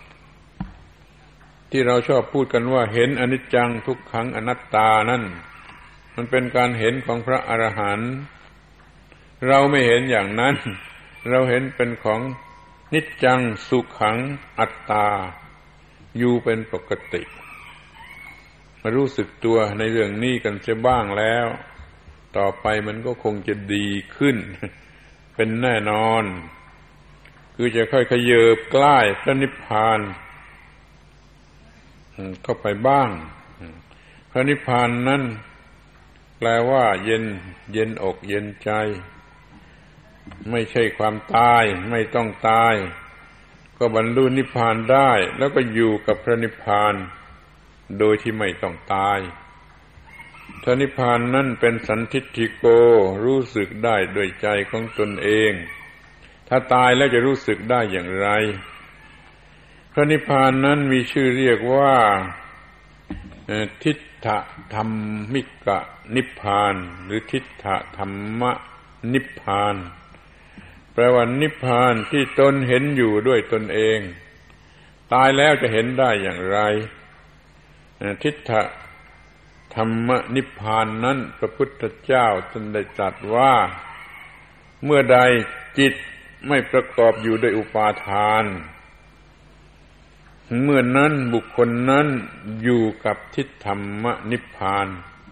ที่เราชอบพูดกันว่าเห็นอนิจจังทุกขังอนัตตานั่นมันเป็นการเห็นของพระอรหันต์เราไม่เห็นอย่างนั้นเราเห็นเป็นของนิจจังสุขังอัตตาอยู่เป็นปกติมารู้สึกตัวในเรื่องนี้กันเสียบ้างแล้วต่อไปมันก็คงจะดีขึ้นเป็นแน่นอนคือจะค่อยขยับใกล้พระนิพพานเข้าไปบ้างพระนิพพานนั้นแปลว่าเย็นอกเย็นใจไม่ใช่ความตายไม่ต้องตายก็บรรลุนิพพานได้แล้วก็อยู่กับพระนิพพานโดยที่ไม่ต้องตายพระนิพพานนั้นเป็นสันทิฏฐิโกรู้สึกได้ด้วยใจของตนเองถ้าตายแล้วจะรู้สึกได้อย่างไรพระนิพพานนั้นมีชื่อเรียกว่าทิฏฐธรรมิกนิพพานหรือทิฏฐธรรมนิพพานแปลว่านิพพานที่ตนเห็นอยู่ด้วยตนเองตายแล้วจะเห็นได้อย่างไรทิฏฐธรรมนิพพานนั้นพระพุทธเจ้าท่านได้ตรัสว่าเมื่อใดจิตไม่ประกอบอยู่ด้วยอุปาทานเมื่อนั้นบุคคลนั้นอยู่กับทิฏฐธรรมนิพพาน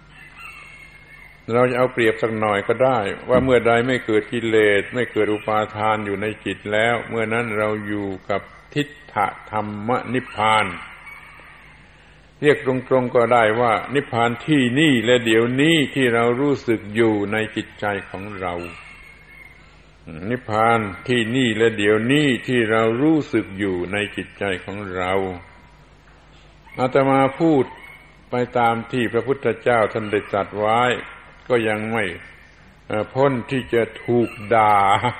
เราจะเอาเปรียบสักหน่อยก็ได้ว่าเมื่อใดไม่เกิดกิเลสไม่เกิดอุปาทานอยู่ในจิตแล้วเมื่อนั้นเราอยู่กับทิฏฐธรรมนิพพานเรียกตรงๆก็ได้ว่านิพพานที่นี่และเดี๋ยวนี้ที่เรารู้สึกอยู่ในจิตใจของเรานิพพานที่นี่และเดี๋ยวนี้ที่เรารู้สึกอยู่ในจิตใจของเราอาตมาพูดไปตามที่พระพุทธเจ้าท่านได้ตรัสไว้ก็ยังไม่พ้นที่จะถูกด่า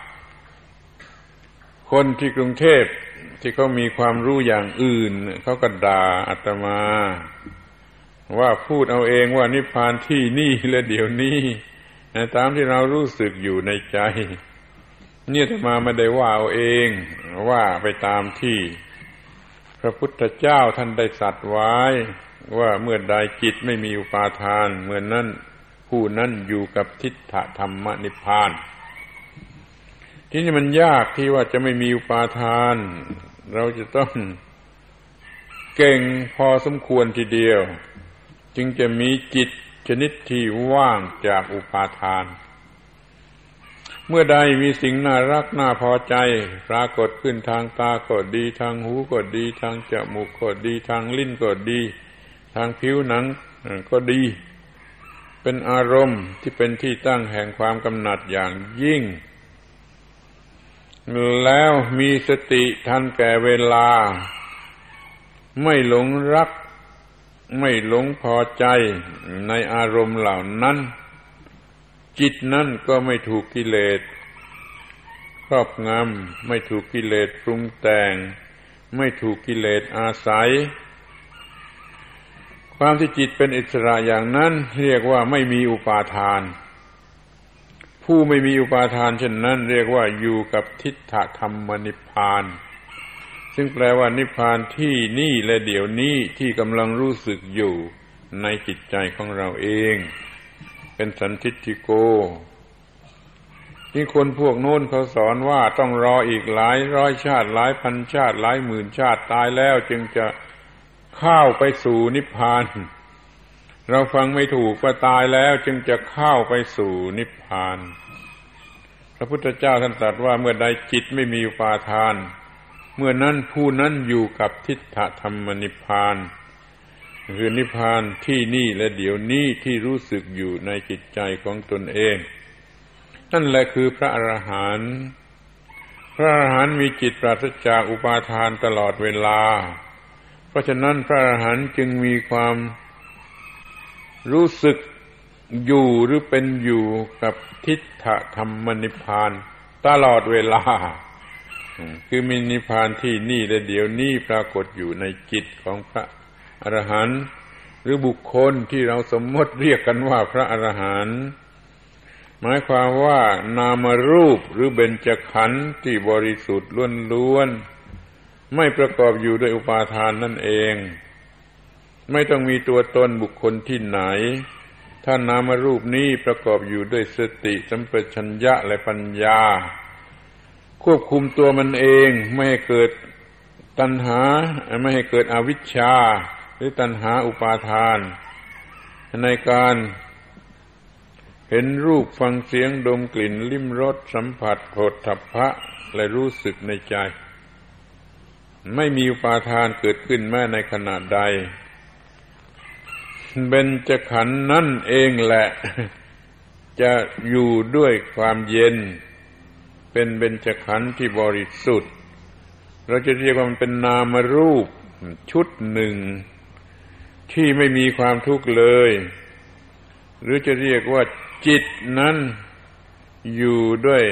คนที่กรุงเทพที่เขามีความรู้อย่างอื่นเขาก็ด่าอาตมาว่าพูดเอาเองว่านิพพานที่นี่และเดี๋ยวนี้ตามที่เรารู้สึกอยู่ในใจเนี่ยอาตมาไม่ได้ว่าเอาเองว่าไปตามที่พระพุทธเจ้าท่านได้ตรัสไว้ว่าเมื่อใดจิตไม่มีอุปาทานเมื่อนั้นผู้นั้นอยู่กับทิฏฐธรรมนิพพานที่นี่มันยากที่ว่าจะไม่มีอุปาทานเราจะต้องเก่งพอสมควรทีเดียวจึงจะมีจิตชนิดที่ว่างจากอุปาทานเมื่อใดมีสิ่งน่ารักน่าพอใจปรากฏขึ้นทางตาก็ดีทางหูก็ดีทางจมูกก็ดีทางลิ้นก็ดีทางผิวหนังก็ดีเป็นอารมณ์ที่เป็นที่ตั้งแห่งความกำหนัดอย่างยิ่งแล้วมีสติทันแก่เวลาไม่หลงรักไม่หลงพอใจในอารมณ์เหล่านั้นจิตนั้นก็ไม่ถูกกิเลสครอบงำไม่ถูกกิเลสปรุงแต่งไม่ถูกกิเลสอาศัยความที่จิตเป็นอิสระอย่างนั้นเรียกว่าไม่มีอุปาทานผู้ไม่มีอุปาทานเช่นนั้นเรียกว่าอยู่กับทิฏฐธรรมนิพพานซึ่งแปลว่านิพพานที่นี่และเดี๋ยวนี้ที่กำลังรู้สึกอยู่ในจิตใจของเราเองเป็นสันทิฏฐิโกนี่คนพวกโน้นเขาสอนว่าต้องรออีกหลายร้อยชาติหลายพันชาติหลายหมื่นชาติตายแล้วจึงจะเข้าไปสู่นิพพานเราฟังไม่ถูกว่าตายแล้วจึงจะเข้าไปสู่นิพพานพระพุทธเจ้าท่านตรัสว่าเมื่อใดจิตไม่มีอุปาทานเมื่อนั้นผู้นั้นอยู่กับทิฏฐธรรมนิพพานคือนิพพานที่นี่และเดี๋ยวนี้ที่รู้สึกอยู่ในจิตใจของตนเองนั่นแหละคือพระอรหันต์พระอรหันต์มีจิตปราศจากอุปาทานตลอดเวลาเพราะฉะนั้นพระอรหันต์จึงมีความรู้สึกอยู่หรือเป็นอยู่กับทิฏฐธรรมนิพพานตลอดเวลาคือมีนิพพานที่นี่และเดี๋ยวนี้ปรากฏอยู่ในจิตของพระอรหันต์หรือบุคคลที่เราสมมติเรียกกันว่าพระอรหันต์หมายความว่านามรูปหรือเบญจขันธ์ที่บริสุทธิ์ล้วนๆไม่ประกอบอยู่ด้วยอุปาทานนั่นเองไม่ต้องมีตัวตนบุคคลที่ไหนถ้านามรูปนี้ประกอบอยู่ด้วยสติสัมปชัญญะและปัญญาควบคุมตัวมันเองไม่ให้เกิดตัณหาไม่ให้เกิดอวิชชาหรือตัณหาอุปาทานในการเห็นรูปฟังเสียงดมกลิ่นลิ้มรสสัมผัสโผฏฐัพพะและรู้สึกในใจไม่มีอุปาทานเกิดขึ้นแม้ในขณะใดเบญจขันธ์นั่นเองแหละจะอยู่ด้วยความเย็นเป็นเบญจขันธ์ที่บริสุทธิ์เราจะเรียกว่ามันเป็นนามรูปชุดหนึ่งที่ไม่มีความทุกข์เลยหรือจะเรียกว่าจิตนั้นอยู่ด้วย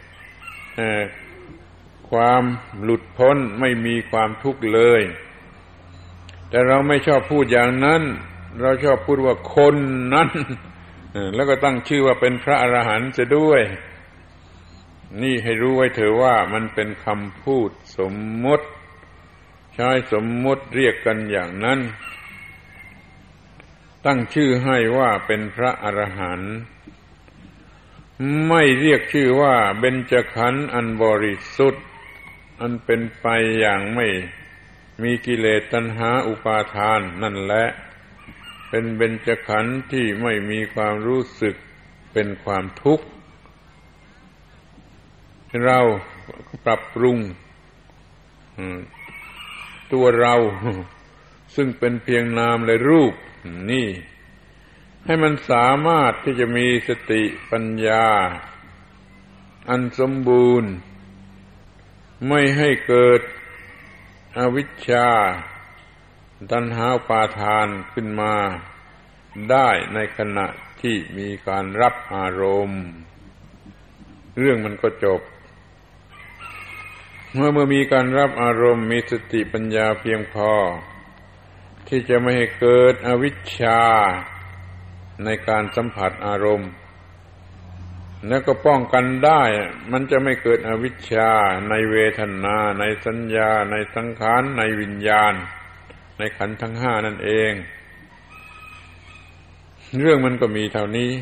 ความหลุดพ้นไม่มีความทุกข์เลยแต่เราไม่ชอบพูดอย่างนั้นเราชอบพูดว่าคนนั้นแล้วก็ตั้งชื่อว่าเป็นพระอรหันต์จะด้วยนี่ให้รู้ไว้เถอะว่ามันเป็นคำพูดสมมติใช้สมมติเรียกกันอย่างนั้นตั้งชื่อให้ว่าเป็นพระอรหันต์ไม่เรียกชื่อว่าเบญจขันธ์อันบริสุทธิ์อันเป็นไปอย่างไม่มีกิเลสตัณหาอุปาทานนั่นแหละเป็นเบญจขันธ์ที่ไม่มีความรู้สึกเป็นความทุกข์เราปรับปรุงตัวเราซึ่งเป็นเพียงนามและรูปนี่ให้มันสามารถที่จะมีสติปัญญาอันสมบูรณ์ไม่ให้เกิดอวิชชาตัณหาอุปาทานขึ้นมาได้ในขณะที่มีการรับอารมณ์เรื่องมันก็จบเมื่อมีการรับอารมณ์มีสติปัญญาเพียงพอที่จะไม่ให้เกิดอวิชชาในการสัมผัสอารมณ์แล้วก็ป้องกันได้มันจะไม่เกิดอวิชชาในเวทนาในสัญญาในสังขารในวิญญาณในขันธ์ทั้งห้านั่นเองเรื่องมันก็มีเท่านี้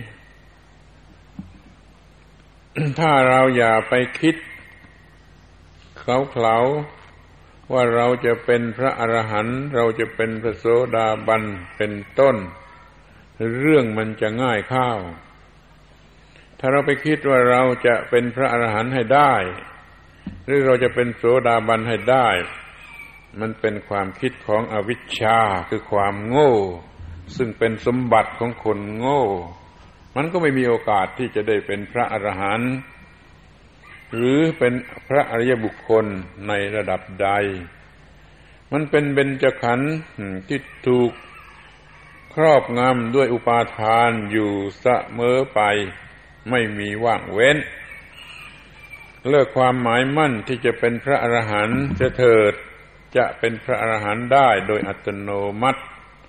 ถ้าเราอย่าไปคิดเคลาว่าเราจะเป็นพระอรหันต์เราจะเป็นพระโสดาบันเป็นต้นเรื่องมันจะง่ายเข้าถ้าเราไปคิดว่าเราจะเป็นพระอรหันต์ให้ได้หรือเราจะเป็นโสดาบันให้ได้มันเป็นความคิดของอวิชชาคือความโง่ซึ่งเป็นสมบัติของคนโง่มันก็ไม่มีโอกาสที่จะได้เป็นพระอรหันต์หรือเป็นพระอริยบุคคลในระดับใดมันเป็นเบญจขันธ์ที่ถูกครอบงำด้วยอุปาทานอยู่เสมอไปไม่มีว่างเว้นเลิกความหมายมั่นที่จะเป็นพระอรหันต์จะเถิดจะเป็นพระอรหันต์ได้โดยอัตโนมัติ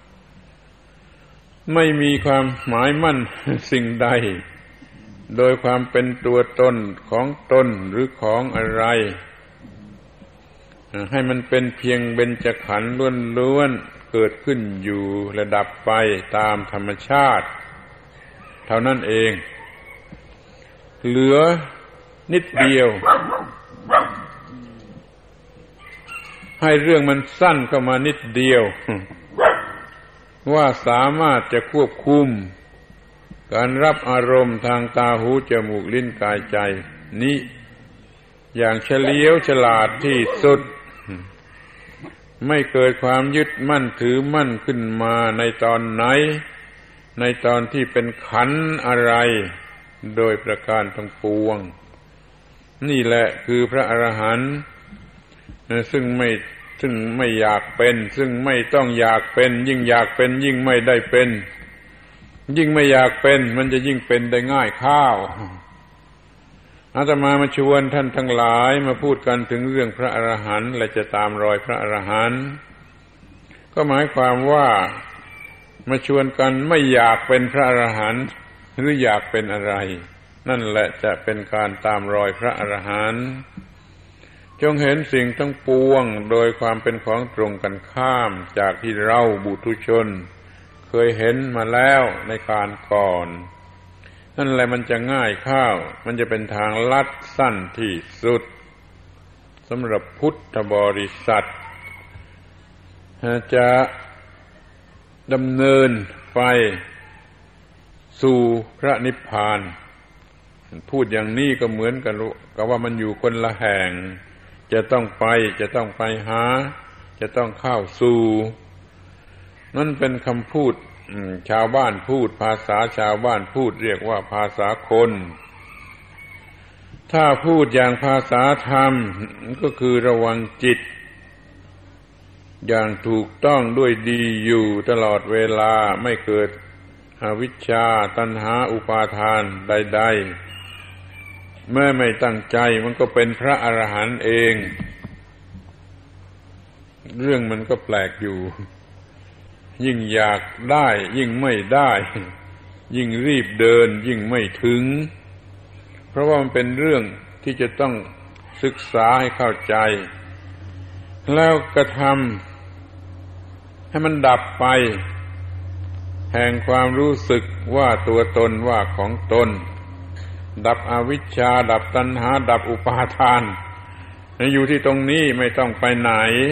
ไม่มีความหมายมั่นสิ่งใดโดยความเป็นตัวตนของตนหรือของอะไรให้มันเป็นเพียงเบญจขันธ์ล้วนๆเกิดขึ้นอยู่ระดับไปตามธรรมชาติเท่านั้นเองเหลือนิดเดียวให้เรื่องมันสั้นเข้ามานิดเดียวว่าสามารถจะควบคุมการรับอารมณ์ทางตาหูจมูกลิ้นกายใจนี้อย่างเฉลียวฉลาดที่สุดไม่เกิดความยึดมั่นถือมั่นขึ้นมาในตอนไหนในตอนที่เป็นขันธ์อะไรโดยประการทั้งปวงนี่แหละคือพระอรหันต์ซึ่งไม่อยากเป็นซึ่งไม่ต้องอยากเป็นยิ่งอยากเป็นยิ่งไม่ได้เป็นยิ่งไม่อยากเป็นมันจะยิ่งเป็นได้ง่ายข้าวอาตมาชวนท่านทั้งหลายมาพูดกันถึงเรื่องพระอรหันต์และจะตามรอยพระอรหันต์ก็หมายความว่ามาชวนกันไม่อยากเป็นพระอรหันต์หรืออยากเป็นอะไรนั่นแหละจะเป็นการตามรอยพระอรหันต์จงเห็นสิ่งทั้งปวงโดยความเป็นของตรงกันข้ามจากที่เราบุถุชนเคยเห็นมาแล้วในการก่อนนั่นแหละมันจะง่ายข้าวมันจะเป็นทางลัดสั้นที่สุดสำหรับพุทธบริษัทจะดำเนินไปสู่พระนิพพานพูดอย่างนี้ก็เหมือนกันกับว่ามันอยู่คนละแห่งจะต้องไปหาจะต้องเข้าสู่นั่นเป็นคำพูดชาวบ้านพูดภาษาชาวบ้านพูดเรียกว่าภาษาคนถ้าพูดอย่างภาษาธรรมก็คือระวังจิตอย่างถูกต้องด้วยดีอยู่ตลอดเวลาไม่เกิดอวิชชาตัณหาอุปาทานใดๆเมื่อไม่ตั้งใจมันก็เป็นพระอรหันต์เองเรื่องมันก็แปลกอยู่ยิ่งอยากได้ยิ่งไม่ได้ยิ่งรีบเดินยิ่งไม่ถึงเพราะว่ามันเป็นเรื่องที่จะต้องศึกษาให้เข้าใจแล้วกระทำให้มันดับไปแห่งความรู้สึกว่าตัวตนว่าของตนดับอวิชชาดับตัณหาดับอุปาทานอยู่ที่ตรงนี้ไม่ต้องไปไหน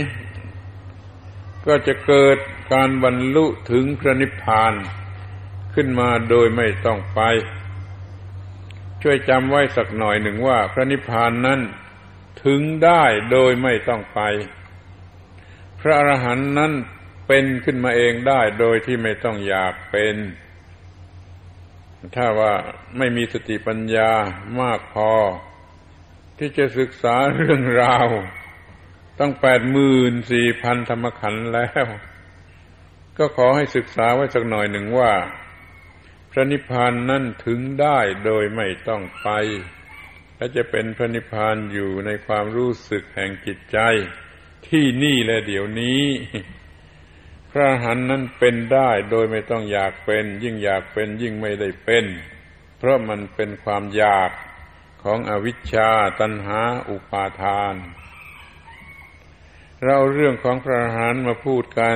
ก็จะเกิดการบรรลุถึงพระนิพพานขึ้นมาโดยไม่ต้องไปช่วยจำไว้สักหน่อยหนึ่งว่าพระนิพพานนั้นถึงได้โดยไม่ต้องไปพระอรหันต์นั้นเป็นขึ้นมาเองได้โดยที่ไม่ต้องอยากเป็นถ้าว่าไม่มีสติปัญญามากพอที่จะศึกษาเรื่องราวตั้ง 84,000 ธรรมขันธ์แล้วก็ขอให้ศึกษาไว้สักหน่อยหนึ่งว่าพระนิพพานนั้นถึงได้โดยไม่ต้องไปและจะเป็นพระนิพพานอยู่ในความรู้สึกแห่งจิตใจที่นี่และเดี๋ยวนี้พระอรหันต์นั้นเป็นได้โดยไม่ต้องอยากเป็นยิ่งอยากเป็นยิ่งไม่ได้เป็นเพราะมันเป็นความอยากของอวิชชาตัณหาอุปาทานเราเรื่องของพระอรหันต์มาพูดกัน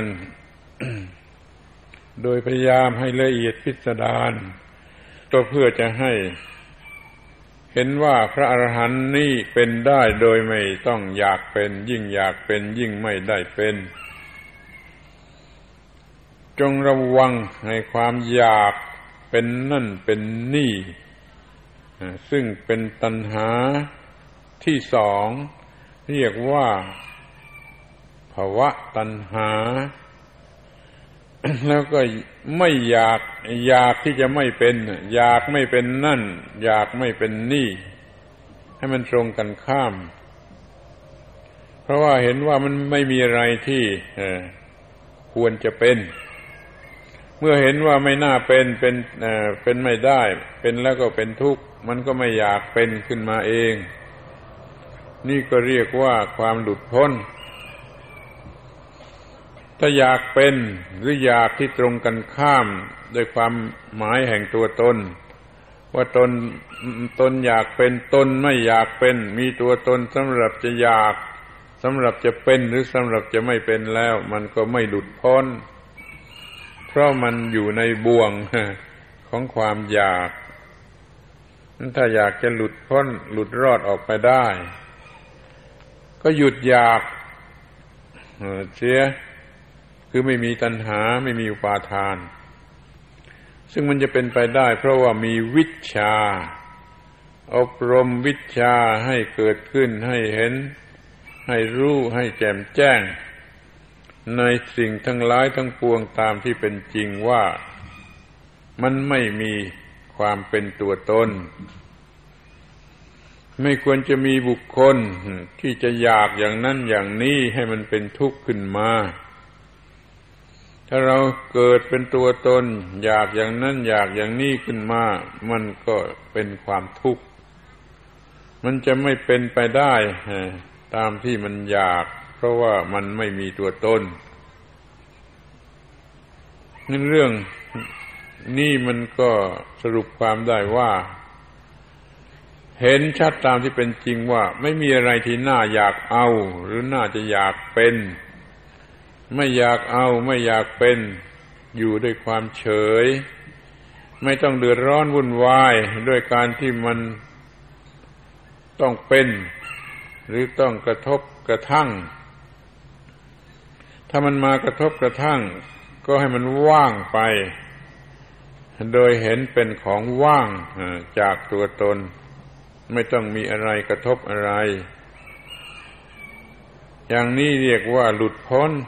โดยพยายามให้ละเอียดพิสดารก็เพื่อจะให้เห็นว่าพระอรหันต์นี้เป็นได้โดยไม่ต้องอยากเป็นยิ่งอยากเป็นยิ่งไม่ได้เป็นจงระวังในความอยากเป็นนั่นเป็นนี่ซึ่งเป็นตัณหาที่สองเรียกว่าภวตัณหาแล้วก็ไม่อยากที่จะไม่เป็นอยากไม่เป็นนั่นอยากไม่เป็นนี่ให้มันตรงกันข้ามเพราะว่าเห็นว่ามันไม่มีอะไรที่ควรจะเป็นเมื่อเห็นว่าไม่น่าเป็นไม่ได้เป็นแล้วก็เป็นทุกข์มันก็ไม่อยากเป็นขึ้นมาเองนี่ก็เรียกว่าความหลุดพ้นถ้าอยากเป็นหรืออยากที่ตรงกันข้ามโดยความหมายแห่งตัวตนว่าตนอยากเป็นตนไม่อยากเป็นมีตัวตนสำหรับจะอยากสำหรับจะเป็นหรือสำหรับจะไม่เป็นแล้วมันก็ไม่หลุดพ้นเพราะมันอยู่ในบ่วงของความอยากถ้าอยากจะหลุดพ้นหลุดรอดออกไปได้ก็หยุดอยากเสียคือไม่มีตัณหาไม่มีอุปาทานซึ่งมันจะเป็นไปได้เพราะว่ามีวิชชาอบรมวิชชาให้เกิดขึ้นให้เห็นให้รู้ให้แจ่มแจ้งในสิ่งทั้งหลายทั้งปวงตามที่เป็นจริงว่ามันไม่มีความเป็นตัวตนไม่ควรจะมีบุคคลที่จะอยากอย่างนั้นอย่างนี้ให้มันเป็นทุกข์ขึ้นมาถ้าเราเกิดเป็นตัวตนอยากอย่างนั้นอยากอย่างนี้ขึ้นมามันก็เป็นความทุกข์มันจะไม่เป็นไปได้ตามที่มันอยากเพราะว่ามันไม่มีตัวตนนั่นเรื่องนี่มันก็สรุปความได้ว่าเห็นชัดตามที่เป็นจริงว่าไม่มีอะไรที่น่าอยากเอาหรือน่าจะอยากเป็นไม่อยากเอาไม่อยากเป็นอยู่ด้วยความเฉยไม่ต้องเดือดร้อนวุ่นวายด้วยการที่มันต้องเป็นหรือต้องกระทบกระทั่งถ้ามันมากระทบกระทั่งก็ให้มันว่างไปโดยเห็นเป็นของว่างจากตัวตนไม่ต้องมีอะไรกระทบอะไรอย่างนี้เรียกว่าหลุดพ้น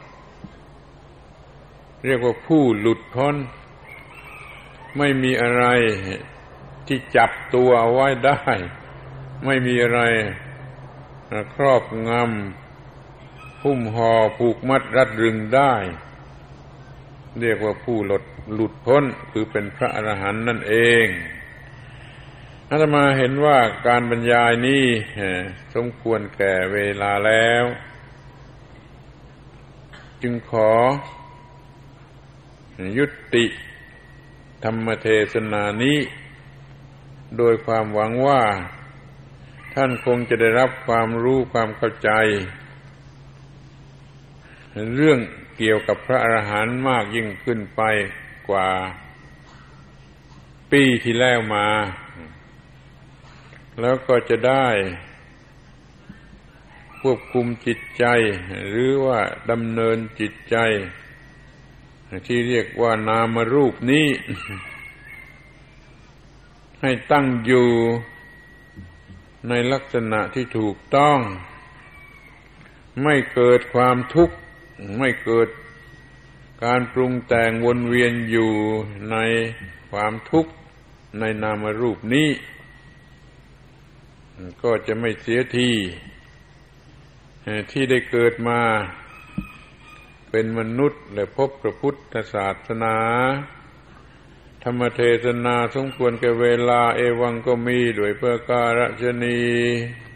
เรียกว่าผู้หลุดพ้นไม่มีอะไรที่จับตัวเอาไว้ได้ไม่มีอะไรครอบงำหุ้มห่อผูกมัดรัดรึงได้เรียกว่าผู้หลุดพ้นคือเป็นพระอรหันต์นั่นเองอาตมาเห็นว่าการบรรยายนี้สมควรแก่เวลาแล้วจึงขอยุติธรรมเทศนานี้โดยความหวังว่าท่านคงจะได้รับความรู้ความเข้าใจเรื่องเกี่ยวกับพระอรหันต์มากยิ่งขึ้นไปกว่าปีที่แล้วมาแล้วก็จะได้ควบคุมจิตใจหรือว่าดำเนินจิตใจที่เรียกว่านามรูปนี้ให้ตั้งอยู่ในลักษณะที่ถูกต้องไม่เกิดความทุกข์ไม่เกิดการปรุงแต่งวนเวียนอยู่ในความทุกข์ในนามรูปนี้ก็จะไม่เสียทีที่ได้เกิดมาเป็นมนุษย์และพบพระพุทธศาสนาธรรมเทศนาสมควรแก่เวลาเอวังก็มีด้วยประการฉะนี้